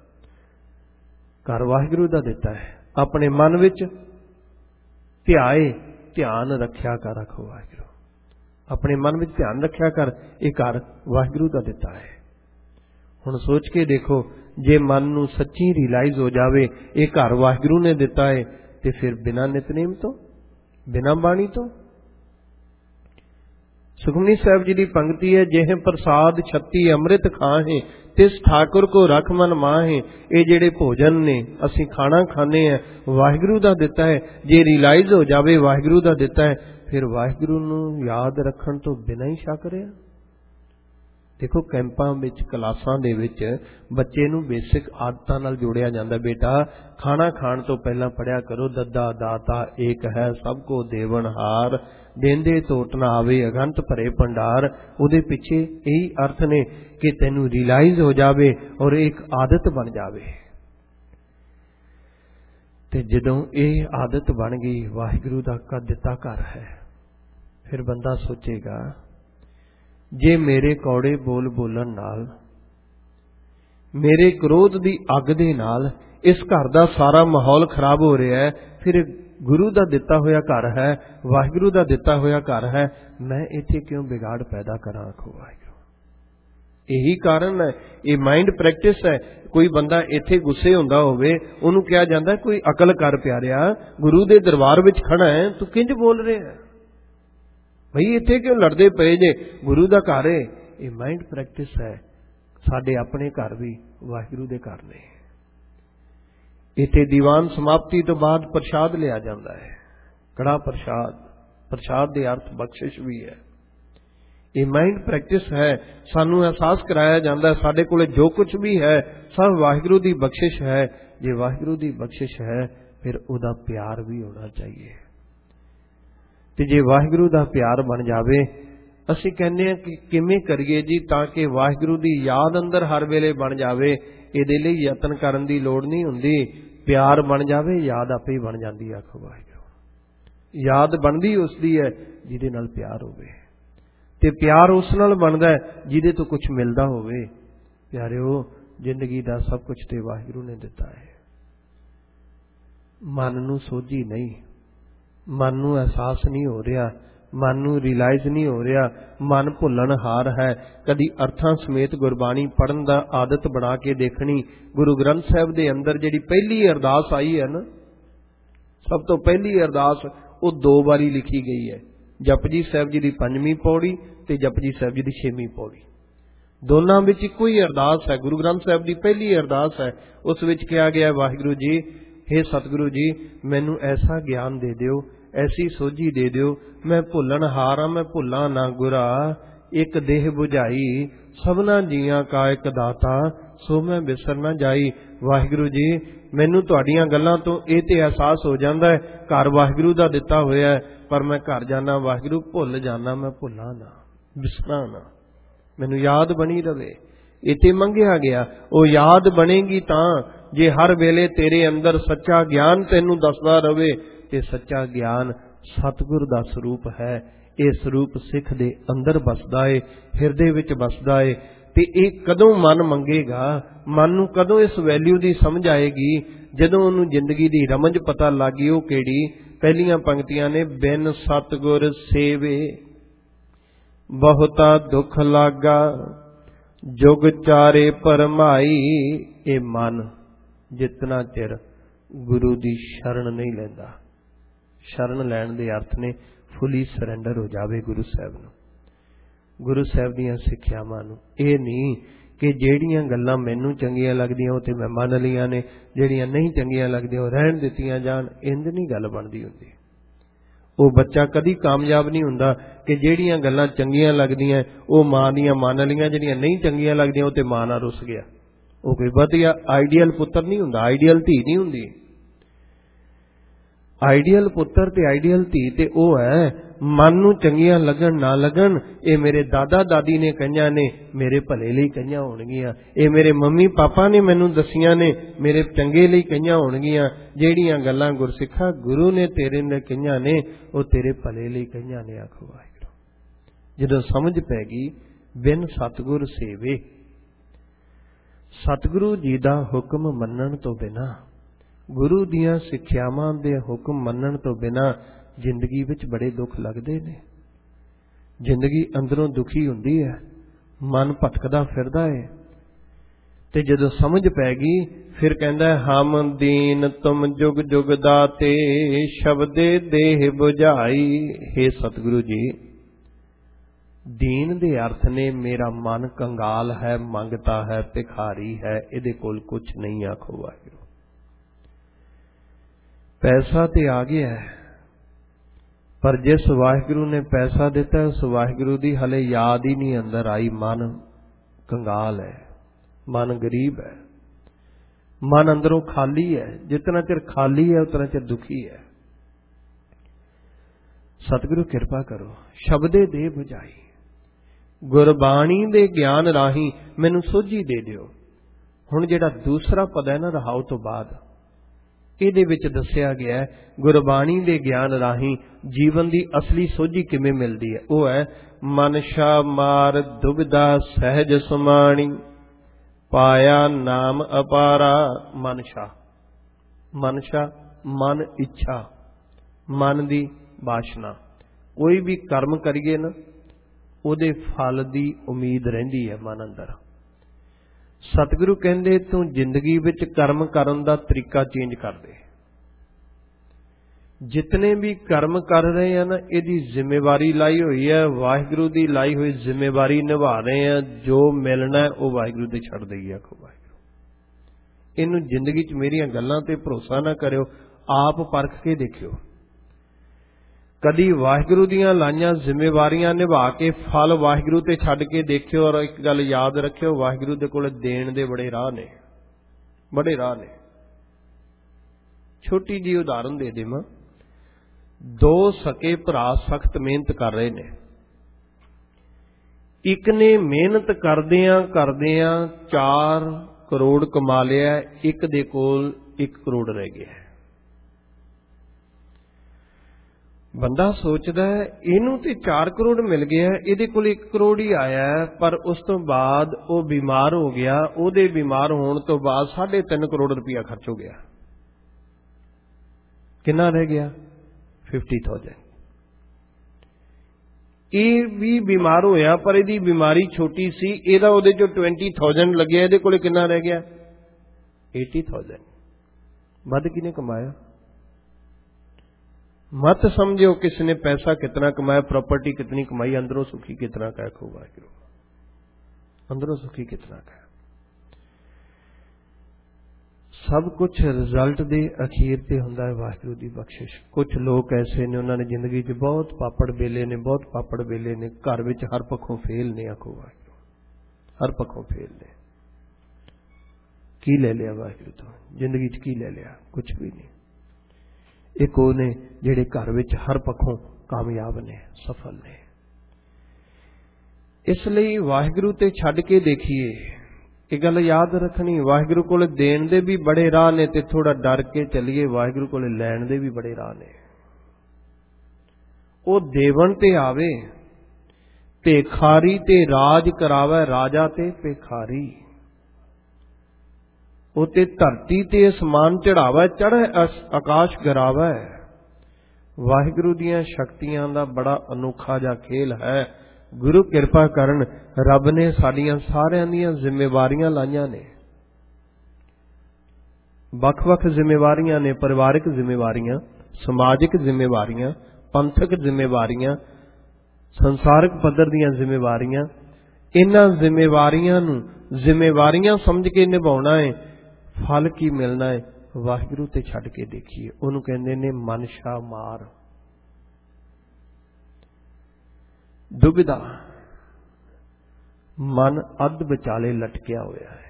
घर वाहिगुरू दा दिता है, अपने मन विच ध्याए ध्यान रखिया कर, रखो वाहिगुरू अपने मन में ध्यान रखिया कर, एक घर वाहिगुरू का दिता है। हुण सोच के देखो जे मन नूं सच्ची रियलाइज हो जावे एक घर वाहिगुरू ने दिता है ते फिर बिना नितनेम तो बिना बाणी तो। सुखमनी साहब जी की पंक्ति है, जेह प्रसाद छत्ती अमृत खाहे तिस ठाकुर को रख मन माहे। ये जेड़े भोजन ने असीं खाना खाने हैं वाहिगुरू दा दिता है। जे रियलाइज हो जावे वाहिगुरू दा दिता है फिर वाहिगुरू नूं याद रखण तो बिना ही छक रहा। देखो कैंपां विच क्लासां दे विच बच्चे नूं बेसिक आदतां नाल जोड़िया जांदा। बेटा खाना खाण तो पहला पढ़िया करो दद्दा दाता एक है सबको देवनहार, देंदे टोट ना आवे अगंत भरे भंडार। उहदे पिछे यही अर्थ ने कि तैनूं रियलाइज हो जावे और एक आदत बन जावे। ते जदों ये आदत बन गई वाहिगुरू दा दिता घर है, फिर बंदा सोचेगा जे मेरे कौड़े बोल बोलन नाल ਮੇਰੇ ਕ੍ਰੋਧ ਦੀ ਅੱਗ ਦੇ ਨਾਲ ਇਸ ਘਰ ਦਾ ਸਾਰਾ ਮਾਹੌਲ ਖਰਾਬ ਹੋ ਰਿਹਾ ਹੈ। ਫਿਰ ਗੁਰੂ ਦਾ ਦਿੱਤਾ ਹੋਇਆ ਘਰ ਹੈ, ਵਾਹਿਗੁਰੂ ਦਾ ਦਿੱਤਾ ਹੋਇਆ ਘਰ ਹੈ, ਮੈਂ ਇੱਥੇ ਕਿਉਂ ਵਿਗਾੜ ਪੈਦਾ ਕਰਾਂ? ਆਖੋ ਵਾਹਿਗੁਰੂ। ਇਹੀ ਕਾਰਨ ਹੈ, ਇਹ ਮਾਈਂਡ ਪ੍ਰੈਕਟਿਸ ਹੈ। ਕੋਈ ਬੰਦਾ ਇੱਥੇ ਗੁੱਸੇ ਹੁੰਦਾ ਹੋਵੇ, ਉਹਨੂੰ ਕਿਹਾ ਜਾਂਦਾ ਕੋਈ ਅਕਲ ਕਰ ਪਿਆਰਿਆ, ਗੁਰੂ ਦੇ ਦਰਬਾਰ ਵਿੱਚ ਖੜਾ ਹੈ, ਤੂੰ ਕਿੰਜ ਬੋਲ ਰਿਹਾ ਭਈ? ਇੱਥੇ ਕਿਉਂ ਲੜਦੇ ਪਏ ਜੇ? ਗੁਰੂ ਦਾ ਘਰ ਹੈ। ਇਹ ਮਾਈਂਡ ਪ੍ਰੈਕਟਿਸ ਹੈ। ਸਾਡੇ ਆਪਣੇ ਘਰ ਵੀ ਵਾਹਿਗੁਰੂ ਦੇ ਘਰ ਨੇ। ਇੱਥੇ ਦੀਵਾਨ ਸਮਾਪਤੀ ਤੋਂ ਬਾਅਦ ਪ੍ਰਸ਼ਾਦ ਲਿਆ ਜਾਂਦਾ ਹੈ, ਕੜਾ ਪ੍ਰਸ਼ਾਦ। ਪ੍ਰਸ਼ਾਦ ਦੇ ਅਰਥ ਬਖਸ਼ਿਸ਼ ਵੀ ਹੈ। ਇਹ ਮਾਈਂਡ ਪ੍ਰੈਕਟਿਸ ਹੈ। ਸਾਨੂੰ ਅਹਿਸਾਸ ਕਰਾਇਆ ਜਾਂਦਾ ਸਾਡੇ ਕੋਲ ਜੋ ਕੁਝ ਵੀ ਹੈ ਸਭ ਵਾਹਿਗੁਰੂ ਦੀ ਬਖਸ਼ਿਸ਼ ਹੈ। ਜੇ ਵਾਹਿਗੁਰੂ ਦੀ ਬਖਸ਼ਿਸ਼ ਹੈ ਫਿਰ ਉਹਦਾ ਪਿਆਰ ਵੀ ਹੋਣਾ ਚਾਹੀਏ। ਤੇ ਜੇ ਵਾਹਿਗੁਰੂ ਦਾ ਪਿਆਰ ਬਣ ਜਾਵੇ, ਅਸੀਂ ਕਹਿੰਦੇ ਹਾਂ ਕਿ ਕਿਵੇਂ ਕਰੀਏ ਜੀ ਤਾਂ ਕਿ ਵਾਹਿਗੁਰੂ ਦੀ ਯਾਦ ਅੰਦਰ ਹਰ ਵੇਲੇ ਬਣ ਜਾਵੇ। ਇਹਦੇ ਲਈ ਯਤਨ ਕਰਨ ਦੀ ਲੋੜ ਨਹੀਂ ਹੁੰਦੀ, ਪਿਆਰ ਬਣ ਜਾਵੇ, ਯਾਦ ਆਪੇ ਹੀ ਬਣ ਜਾਂਦੀ। ਆਖੋ ਵਾਹਿਗੁਰੂ। ਯਾਦ ਬਣਦੀ ਉਸ ਦੀ ਹੈ ਜਿਹਦੇ ਨਾਲ ਪਿਆਰ ਹੋਵੇ, ਤੇ ਪਿਆਰ ਉਸ ਨਾਲ ਬਣਦਾ ਜਿਹਦੇ ਤੋਂ ਕੁਝ ਮਿਲਦਾ ਹੋਵੇ। ਪਿਆਰਿਓ, ਜ਼ਿੰਦਗੀ ਦਾ ਸਭ ਕੁਝ ਤੇ ਵਾਹਿਗੁਰੂ ਨੇ ਦਿੱਤਾ ਹੈ। ਮਨ ਨੂੰ ਸੋਝੀ ਨਹੀਂ, ਮਨ ਨੂੰ ਅਹਿਸਾਸ ਨਹੀਂ ਹੋ ਰਿਹਾ, ਮਨ ਨੂੰ ਰਿਅਲਾਈਜ਼ ਨਹੀਂ ਹੋ ਰਿਹਾ। ਮਨ ਭੁੱਲਣ ਹਾਰ ਹੈ। ਕਦੀ ਅਰਥਾਂ ਸਮੇਤ ਗੁਰਬਾਣੀ ਪੜ੍ਹਨ ਦਾ ਆਦਤ ਬਣਾ ਕੇ ਦੇਖਣੀ। ਗੁਰੂ ਗ੍ਰੰਥ ਸਾਹਿਬ ਦੇ ਅੰਦਰ ਜਿਹੜੀ ਪਹਿਲੀ ਅਰਦਾਸ ਆਈ ਹੈ ਨਾ, ਸਭ ਤੋਂ ਪਹਿਲੀ ਅਰਦਾਸ, ਉਹ 2 ਵਾਰੀ ਲਿਖੀ ਗਈ ਹੈ। ਜਪਜੀ ਸਾਹਿਬ ਜੀ ਦੀ 5ਵੀਂ ਪੌੜੀ ਤੇ ਜਪਜੀ ਸਾਹਿਬ ਜੀ ਦੀ 6ਵੀਂ ਪੌੜੀ, ਦੋਨਾਂ ਵਿੱਚ ਇੱਕੋ ਹੀ ਅਰਦਾਸ ਹੈ। ਗੁਰੂ ਗ੍ਰੰਥ ਸਾਹਿਬ ਦੀ ਪਹਿਲੀ ਅਰਦਾਸ ਹੈ। ਉਸ ਵਿੱਚ ਕਿਹਾ ਗਿਆ, ਵਾਹਿਗੁਰੂ ਜੀ, ਹੇ ਸਤਿਗੁਰੂ ਜੀ, ਮੈਨੂੰ ਐਸਾ ਗਿਆਨ ਦੇ ਦਿਓ, ਐਸੀ ਸੋਝੀ ਦੇ ਦਿਓ, ਮੈਂ ਭੁੱਲਣ ਹਾਰਾਂ, ਮੈਂ ਭੁੱਲਾਂ ਨਾ ਗੁਰਾ, ਇੱਕ ਦੇਹ 부ਝਾਈ, ਸਭਨਾ ਜੀਆਂ ਕਾ ਇੱਕ ਦਾਤਾ, ਸੋ ਮੈਂ ਵਿਸਰ ਨਾ ਜਾਈ। ਵਾਹਿਗੁਰੂ ਜੀ, ਮੈਨੂੰ ਤੁਹਾਡੀਆਂ ਗੱਲਾਂ ਤੋਂ ਇਹ ਤੇ ਅਹਿਸਾਸ ਹੋ ਜਾਂਦਾ ਹੈ ਘਰ ਵਾਹਿਗੁਰੂ ਦਾ ਦਿੱਤਾ ਹੋਇਆ ਹੈ, ਪਰ ਮੈਂ ਘਰ ਜਾਣਾ ਵਾਹਿਗੁਰੂ ਭੁੱਲ ਜਾਣਾ, ਮੈਂ ਭੁੱਲਾਂ ਨਾ, ਵਿਸਰਾਂ ਨਾ, ਮੈਨੂੰ ਯਾਦ ਬਣੀ ਰਵੇ। ਇੱਥੇ ਮੰਗਿਆ ਗਿਆ, ਉਹ ਯਾਦ ਬਣੇਗੀ ਤਾਂ ਜੇ ਹਰ ਵੇਲੇ ਤੇਰੇ ਅੰਦਰ ਸੱਚਾ ਗਿਆਨ ਤੈਨੂੰ ਦੱਸਦਾ ਰਵੇ। ਤੇ ਸੱਚਾ ਗਿਆਨ ਸਤਿਗੁਰ ਦਾ ਸਰੂਪ ਹੈ। ਇਹ ਸਰੂਪ ਸਿੱਖ ਦੇ ਅੰਦਰ ਬਸਦਾ ਏ, ਹਿਰਦੇ ਵਿੱਚ ਬਸਦਾ ਏ। ਤੇ ਇਹ ਕਦੋਂ ਮਨ ਮੰਗੇਗਾ? ਮਨ ਨੂੰ ਕਦੋਂ ਇਸ ਵੈਲਿਊ ਦੀ ਸਮਝ ਆਏਗੀ? ਜਦੋਂ ਉਹਨੂੰ ਜ਼ਿੰਦਗੀ ਦੀ ਰਮਝ ਪਤਾ ਲੱਗ ਗਈ। ਉਹ ਕਿਹੜੀ? ਪਹਿਲੀਆਂ ਪੰਕਤੀਆਂ ਨੇ, ਬਿਨ ਸਤਿਗੁਰ ਸੇਵੇ ਬਹੁਤਾ ਦੁੱਖ ਲਾਗਾ, ਜੁਗ ਚਾਰੇ ਭਰਮਾਈ। ਇਹ ਮਨ ਜਿਤਨਾ ਚਿਰ ਗੁਰੂ ਦੀ ਸ਼ਰਨ ਨਹੀਂ ਲੈਂਦਾ, ਸ਼ਰਨ ਲੈਣ ਦੇ ਅਰਥ ਨੇ ਫੁੱਲੀ ਸਰੈਂਡਰ ਹੋ ਜਾਵੇ ਗੁਰੂ ਸਾਹਿਬ ਨੂੰ, ਗੁਰੂ ਸਾਹਿਬ ਦੀਆਂ ਸਿੱਖਿਆਵਾਂ ਨੂੰ। ਇਹ ਨਹੀਂ ਕਿ ਜਿਹੜੀਆਂ ਗੱਲਾਂ ਮੈਨੂੰ ਚੰਗੀਆਂ ਲੱਗਦੀਆਂ ਉਹ ਤੇ ਮੈਂ ਮੰਨ ਲਈਆਂ ਨੇ, ਜਿਹੜੀਆਂ ਨਹੀਂ ਚੰਗੀਆਂ ਲੱਗਦੀਆਂ ਉਹ ਰਹਿਣ ਦਿੱਤੀਆਂ ਜਾਣ। ਇੰਝ ਨਹੀਂ ਗੱਲ ਬਣਦੀ ਹੁੰਦੀ। ਉਹ ਬੱਚਾ ਕਦੀ ਕਾਮਯਾਬ ਨਹੀਂ ਹੁੰਦਾ ਕਿ ਜਿਹੜੀਆਂ ਗੱਲਾਂ ਚੰਗੀਆਂ ਲੱਗਦੀਆਂ ਉਹ ਮਾਂ ਦੀਆਂ ਮੰਨ ਲਈਆਂ, ਜਿਹੜੀਆਂ ਨਹੀਂ ਚੰਗੀਆਂ ਲੱਗਦੀਆਂ ਉਹ ਤੇ ਮਾਂ ਨਾਲ ਰੁੱਸ ਗਿਆ। ਉਹ ਕੋਈ ਵਧੀਆ ਆਈਡੀਅਲ ਪੁੱਤਰ ਨਹੀਂ ਹੁੰਦਾ, ਆਈਡੀਅਲ ਧੀ ਨਹੀਂ ਹੁੰਦੀ। ਆਈਡੀਅਲ ਪੁੱਤਰ ਤੇ ਆਈਡੀਅਲ ਧੀ ਤੇ ਉਹ ਹੈ, ਮਨ ਨੂੰ ਚੰਗੀਆਂ ਲੱਗਣ ਨਾ ਲੱਗਣ, ਇਹ ਮੇਰੇ ਦਾਦਾ ਦਾਦੀ ਨੇ ਕਹੀਆਂ ਨੇ, ਮੇਰੇ ਭਲੇ ਲਈ ਕਹੀਆਂ ਹੋਣਗੀਆਂ। ਇਹ ਮੇਰੇ ਮੰਮੀ ਪਾਪਾ ਨੇ ਮੈਨੂੰ ਦਸੀਆਂ ਨੇ, ਮੇਰੇ ਚੰਗੇ ਲਈ ਕਹੀਆਂ ਹੋਣਗੀਆਂ। ਜਿਹੜੀਆਂ ਗੱਲਾਂ ਗੁਰਸਿੱਖਾ ਗੁਰੂ ਨੇ ਤੇਰੇ ਨੇ ਕਹੀਆਂ ਨੇ, ਉਹ ਤੇਰੇ ਭਲੇ ਲਈ ਕਹੀਆਂ ਨੇ। ਆਖੋ ਵਾਹਿਗੁਰੂ। ਜਦੋਂ ਸਮਝ ਪੈ ਗਈ, ਬਿਨ ਸਤਿਗੁਰ ਸੇਵੇ, ਸਤਿਗੁਰੂ ਜੀ ਦਾ ਹੁਕਮ ਮੰਨਣ ਤੋਂ ਬਿਨਾਂ, ਗੁਰੂ ਦੀਆਂ ਸਿੱਖਿਆਵਾਂ ਦੇ ਹੁਕਮ ਮੰਨਣ ਤੋਂ ਬਿਨਾਂ ਜ਼ਿੰਦਗੀ ਵਿੱਚ ਬੜੇ ਦੁੱਖ ਲੱਗਦੇ ਨੇ। ਜ਼ਿੰਦਗੀ ਅੰਦਰੋਂ ਦੁਖੀ ਹੁੰਦੀ ਹੈ, ਮਨ ਭਟਕਦਾ ਫਿਰਦਾ ਹੈ। ਤੇ ਜਦੋਂ ਸਮਝ ਪੈ ਗਈ ਫਿਰ ਕਹਿੰਦਾ, ਹਮ ਦੀਨ ਤੁਮ ਜੁਗ ਜੁਗ ਦਾਤੇ, ਸ਼ਬਦੇ ਦੇਹ 부ਝਾਈ। ਹੇ ਸਤਿਗੁਰੂ ਜੀ, ਦੀਨ ਦੇ ਅਰਥ ਨੇ ਮੇਰਾ ਮਨ ਕੰਗਾਲ ਹੈ, ਮੰਗਤਾ ਹੈ, ਭਿਖਾਰੀ ਹੈ, ਇਹਦੇ ਕੋਲ ਕੁਝ ਨਹੀਂ। ਆਖੋ ਵਾਹਿਗੁਰੂ। ਪੈਸਾ ਤੇ ਆ ਗਿਆ ਹੈ, ਪਰ ਜਿਸ ਵਾਹਿਗੁਰੂ ਨੇ ਪੈਸਾ ਦਿੱਤਾ ਉਸ ਵਾਹਿਗੁਰੂ ਦੀ ਹਲੇ ਯਾਦ ਹੀ ਨਹੀਂ ਅੰਦਰ ਆਈ। ਮਨ ਕੰਗਾਲ ਹੈ, ਮਨ ਗਰੀਬ ਹੈ, ਮਨ ਅੰਦਰੋਂ ਖਾਲੀ ਹੈ। ਜਿਤਨਾ ਚਿਰ ਖਾਲੀ ਹੈ ਉਤਨਾ ਚਿਰ ਦੁਖੀ ਹੈ। ਸਤਿਗੁਰੂ ਕਿਰਪਾ ਕਰੋ, ਸ਼ਬਦੇ ਦੇ 부ਝਾਈ, ਗੁਰਬਾਣੀ ਦੇ ਗਿਆਨ ਰਾਹੀਂ ਮੈਨੂੰ ਸੋਝੀ ਦੇ ਦਿਓ। ਹੁਣ ਜਿਹੜਾ ਦੂਸਰਾ ਪਦ ਹੈ ਨਾ ਰਹਾਉ ਤੋਂ ਬਾਅਦ, ਇਹਦੇ ਵਿੱਚ ਦੱਸਿਆ ਗਿਆ ਗੁਰਬਾਣੀ ਦੇ ਗਿਆਨ ਰਾਹੀਂ ਜੀਵਨ ਦੀ ਅਸਲੀ ਸੋਝੀ ਕਿਵੇਂ ਮਿਲਦੀ ਹੈ। ਉਹ ਹੈ, ਮਨਸ਼ਾ ਮਾਰ ਦੁਬਿਧਾ ਸਹਿਜ ਸਮਾਣੀ, पाया नाम अपारा। मनशा, मनशा मन इच्छा, मन दी वासना। कोई भी कर्म करिए ना, ਉਹਦੇ फल ਦੀ उम्मीद ਰਹਿੰਦੀ है मन अंदर। सतगुरु कहते तू जिंदगी विच कर्म करन दा तरीका चेंज कर दे। जितने भी कर्म कर रहे हैं ना, ਇਹਦੀ जिम्मेवारी लाई हुई है, वाहिगुरु दी लाई हुई जिम्मेवारी निभा रहे हैं। जो मिलना है वो वाहिगुरु ते छड़ दईए। आखो वाहिगुरु। इनू जिंदगी च मेरियां गल्लां ते भरोसा ना करियो, आप परख के देखियो। कदी वाहिगुरु दीयां लाइयां जिम्मेवारियां निभा के फल वाहिगुरु ते छड्ड के देखियो। और एक गल याद रखियो, वाहिगुरु दे कोल देण दे बड़े राह ने, बड़े राह ने। छोटी जी उदाहरण दे देवां। दो सके भरा सख्त मेहनत कर रहे ने। एक ने मेहनत करदियां करदियां 4 करोड़ कमा लिया, एक दे कोल 1 करोड़ रह गया। बंदा सोचता है इनू तो 4 करोड़ मिल गया, इहदे कोल 1 करोड़ ही आया है। पर उस तो बाद वो बीमार हो गया, उहदे बीमार होने तो बाद 3.5 करोड़ रुपया खर्च हो गया। कितना रह गया? 50,000। ये भी बीमार होया, पर इहदी बीमारी छोटी सी, इहदा उहदे चों 20,000 लगे, इहदे कोल कितना रह गया? 80,000। वध किने कमाया? मत समझो किसने पैसा कितना कमाया, प्रॉपर्टी कितनी कमाई, अंदरों सुखी कितना का है वाहिगुरू, अंदरों सुखी कितना का है। सब कुछ रिजल्ट दे अखीर ते हुंदा है वाहिगुरू दी बख्शिश। कुछ लोग ऐसे ने, उन्होंने जिंदगी च बहुत पापड़ बेले ने, बहुत पापड़ बेले ने, घर विच हर पक्षों फेल ने। आखो वाहिगुरू, हर पक्षों फेल ने। की ले लिया वाहिगुरू तो जिंदगी च? की ले लिया? कुछ भी नहीं। एक वो ने जिहड़े घर विच हर पक्षों कामयाब ने, सफल ने। इसलिए वाहिगुरू ते छड्ड के देखिए। ये गल याद रखनी, वाहिगुरू कोल देण दे भी बड़े राह ने, ते थोड़ा डर के चलिए, वाहिगुरू कोल लैण दे भी बड़े राह ने। वो देवन ते आवे, भेखारी ते राज करावे, राजा ते भेखारी। उते धरती ते असमान चढ़ावा, चढ़े आकाश गिरावा। वाहिगुरू दियां शक्तियां दा बड़ा अनोखा जा खेल है। गुरु किरपा करन, रब ने साडियां सारियां दियां जिम्मेवारियां लाइयां ने। वख-वख जिम्मेवारियां ने, परिवारिक जिम्मेवारियां, समाजिक जिम्मेवारियां, पंथक जिम्मेवारियां, संसारिक पद्धर दियां जिम्मेवारियां। इन्हां जिम्मेवारियां नूं जिम्मेवारियां समझ के निभाउणा है। फल की मिलना है? वाहिगुरू ते छड्ड के देखिए। उन्होंने कहते ने मनशा मार। दुविधा, मन अध विचाले लटकिया होया है।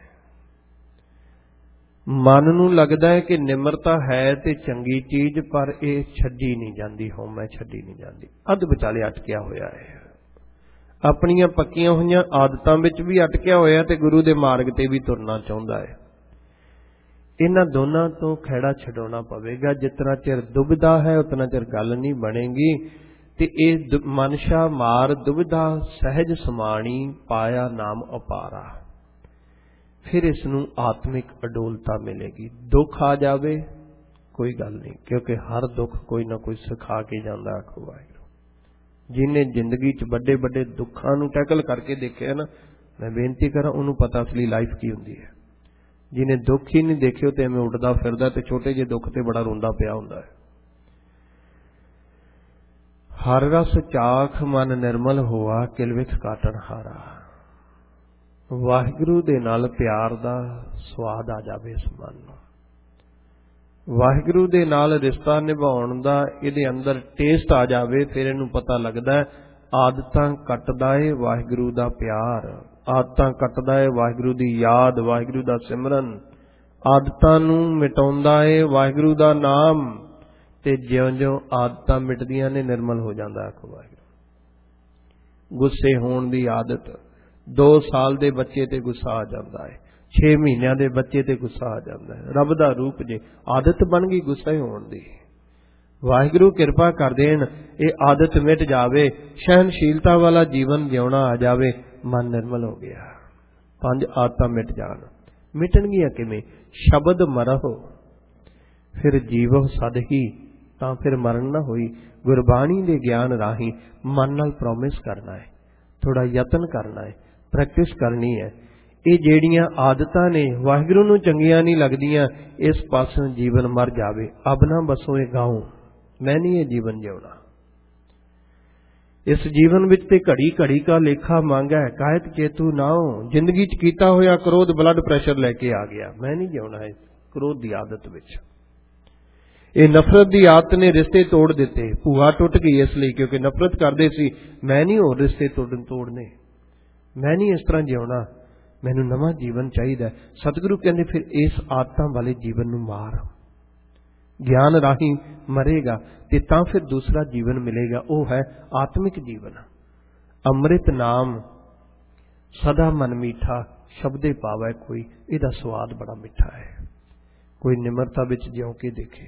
मन नूं लगदा है कि निमरता है ते चंगी चीज, पर यह छड्डी नहीं जाती, हौमै छड्डी नहीं जाती, अध विचाले अटकिया होया है। अपनियां पक्कियां होईयां आदतां विच भी अटकिया होया ते गुरु दे मार्ग ते भी तुरना चाहुंदा है। इन्हां दोनों तो खैड़ा छडाउणा पवेगा। जितना चिर दुविधा है उतना चिर गल नहीं बनेगी। ते इह मनशा मार दुविधा सहज समाणी, पाया नाम अपारा। फिर इसनूं आत्मिक अडोलता मिलेगी। दुख आ जावे कोई गल नहीं, क्योंकि हर दुख कोई ना कोई सिखा के जांदा। आखो वाहिगुरू। जिन्हें जिंदगी च बड़े बड़े दुखों नूं टैकल करके देखे ना, मैं बेनती करा उन्होंने पता असली लाइफ की हुंदी है। जिन्हें दुख ही नहीं देखे तो एवें उड़दा फिरदा, ते छोटे जे दुख ते बड़ा रोंदा पिया हुंदा है। हर रस चाख मन निर्मल होआ, किलविथ काटन हारा। वाहिगुरू दे नाल प्यार दा स्वाद आ जावे इस मन नूं। वाहिगुरू दे नाल रिश्ता निभाउण दा इहदे अंदर टेस्ट आ जावे, फिर इहनूं पता लगदा है आदतां कटदा है वाहिगुरू दा प्यार, आदतां कटदा है वाहिगुरू दी याद, वाहिगुरू दा सिमरन, आदतां नूं मिटाउंदा है वाहिगुरू दा नाम। ते ज्यों-ज्यों आदतां मिटदियां ने निर्मल हो जांदा है वाहिगुरू। गुस्से होण दी आदत, 2 साल दे बच्चे ते गुस्सा आ जांदा है, 6 महीनों के बच्चे ते गुस्सा आ जाता है। रब दा रूप जे आदत बन गई गुस्सा होण दी। वाहिगुरू किरपा कर देन ये आदत मिट जावे, सहनशीलता वाला जीवन जिउणा आ जावे, मन निर्मल हो गया। 5 आदतां मिट जान। मिटणगियां किवें? शब्द मरहो फिर जीवो सद ही, तां फिर मरण ना होई। गुरबाणी दे ज्ञान राही मन नाल प्रॉमिस करना है, थोड़ा यतन करना है, प्रैक्टिस करनी है। ये ਜਿਹੜੀਆਂ आदतां ने वाहिगुरू नूं चंगियां नहीं लगदियां, इस पासों जीवन मर जावे। अब ना बसो ये गाऊं, मैं नहीं ये जीवन जिउणा। इस जीवन विच ते घड़ी घड़ी का लेखा मांगा है, कायत चेतू नाओ। जिंदगी च कीता होया क्रोध ब्लड प्रेशर लैके आ गया, मैं नहीं जिउणा इस क्रोध की आदत विच। ये नफरत की आदत ने रिश्ते तोड़ दिते। भूआ टुट गई इसलिए क्योंकि नफरत करते सी। मैं नहीं होर रिश्ते तोड़ने, मैं नहीं इस तरह जिउणा, मैनू नवा जीवन चाहिए। सतगुरु कहते फिर इस आदतां वाले जीवन नू मार। ज्ञान राही मरेगा ते तां फिर दूसरा जीवन मिलेगा, वो है आत्मिक जीवन। अमृत नाम सदा मन मीठा, शब्दे पावै कोई, इहदा स्वाद बड़ा मिठा है। कोई निमरता विच जिउं के देखे,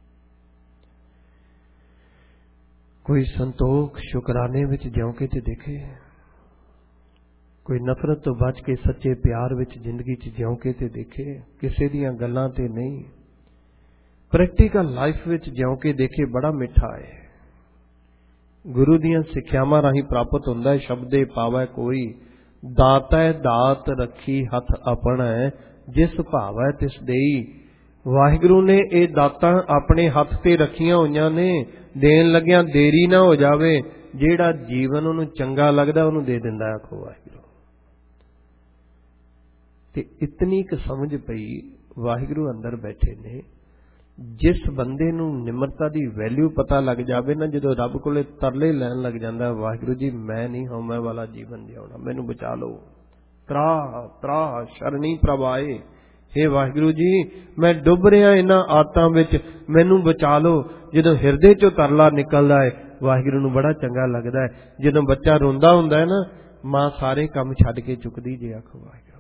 कोई संतोख शुकराने विच जिउं के ते देखे, कोई नफरत तो बच के सच्चे प्यार विच जिंदगी च जिउं के ते देखे, किसी दियां गल्लां ते नहीं, प्रैक्टिकल लाइफ विच जिउं के देखे। बड़ा मिठा है। गुरु दियां सिक्ख्यावां राही प्राप्त हुंदा है। शब्दे पावै कोई, दाता दात रखी हथ अपना, जिस भावै तिस देई। वाहिगुरू ने ये दातां अपने हथ ते रखियां होईयां ने, देन लग्गियां देरी ना हो जावे। जेड़ा जीवन उहनूं चंगा लगदा उहनूं दे दिंदा है। आखो वाहिगुरू। ते इतनी क समझ पई, वाहिगुरू अंदर बैठे ने। जिस बंदे नूं निमरता दी वैल्यू पता लग जावे ना, जदों रब कोले तरले लैन लग जांदा, वाहिगुरू जी मैं नहीं हौमे वाला जीवन जिउणा, मैनू बचा लो। त्रा त्रा शरणी प्रभ आए, हे वाहिगुरू जी मैं डुब रहा इन्हां आदतां विच, मैनू बचा लो। जदों हिरदे चों तरला निकलदा है, वाहिगुरू नूं बड़ा चंगा लगदा है। जदों बच्चा रोंदा हुंदा है ना, मां सारे काम छड्ड के चुकदी जे। आखो वाहिगुरू।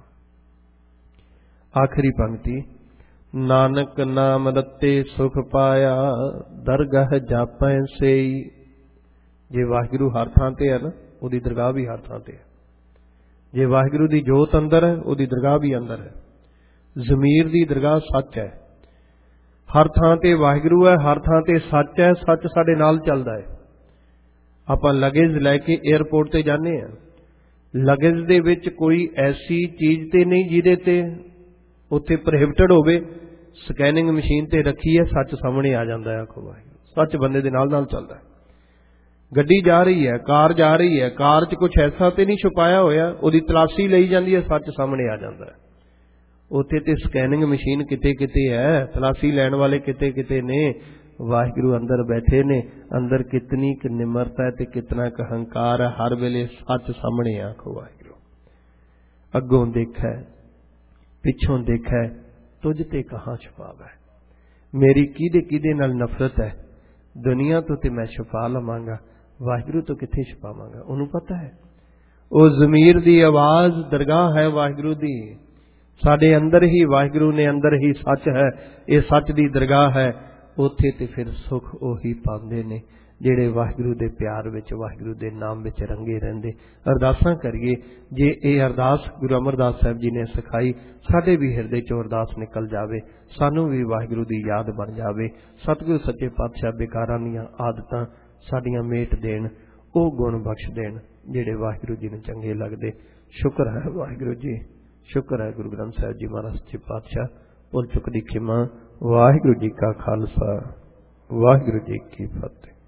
आखिरी पंक्ति, नानक नाम रते सुख पाया, दरगाह जापै सेई। जे वाहिगुरू हर थां ते है ना, उहदी दरगाह भी हर थां ते है। जे वाहिगुरू दी जोत अंदर है, उहदी दरगाह भी अंदर है। जमीर दी दरगाह सच है। हर थां ते वाहिगुरू है, हर थां ते सच है। सच साडे नाल चलदा है। आपां लगेज लैके एयरपोर्ट ते जाने आ, लगेज दे विच कोई ऐसी चीज ते नहीं जिहदे ते उत्थे प्रोहिबिटेड होवे। स्कैनिंग मशीन ते रखी है, सच सामने आ जाता है। आखो वाहिगुरू। सच बंदे दे नाल नाल चलदा है। गड्डी जा रही है, कार जा रही है, कार च कुछ ऐसा तो नहीं छुपाया होया, उहदी तलाशी लई जांदी है, सच सामने आ जाता है। उत्थे ते स्कैनिंग मशीन किते किते है, तलाशी लैण वाले किते किते ने। वाहिगुरू अंदर बैठे ने। अंदर कितनी क निमरता है ते कितना क अहंकार है, हर वेले सच सामने। आखो वाहिगुरू। अगों देखै पिछों देखै, तुझ ते कहाँ छुपावै। मेरी किदे किदे नाल नफरत है, दुनिया तो ते मैं छुपा लवांगा, वाहिगुरू तो किथे छुपावांगा। उन्होंने पता है वो जमीर दी आवाज दरगाह है वाहिगुरू दी। साडे अंदर ही वाहिगुरू ने, अंदर ही सच है। ये सच दी दरगाह है। उत्थे ते फिर सुख ओही पांदे ने जेड़े वाहिगुरू दे प्यार विच, वाहिगुरू दे नाम विच रंगे रहिंदे। अरदासां करिए, जे ये अरदास गुरु अमरदास साहब जी ने सिखाई, साडे भी हिरदे चों अरदास निकल जावे, सानू भी वाहिगुरू दी याद बन जावे। सतगुरु सच्चे पातशाह बेकारां दीयां आदतां साडियां मेट देण, ओ गुण बख्श देण जेड़े वाहिगुरू जी नूं चंगे लगदे। शुक्र है वाहिगुरू जी, शुक्र है गुरु ग्रंथ साहिब जी महाराज सच्चे पातशाह। भुल चुक दी खिमा। वाहिगुरू जी का खालसा, वाहिगुरू जी की फतेह।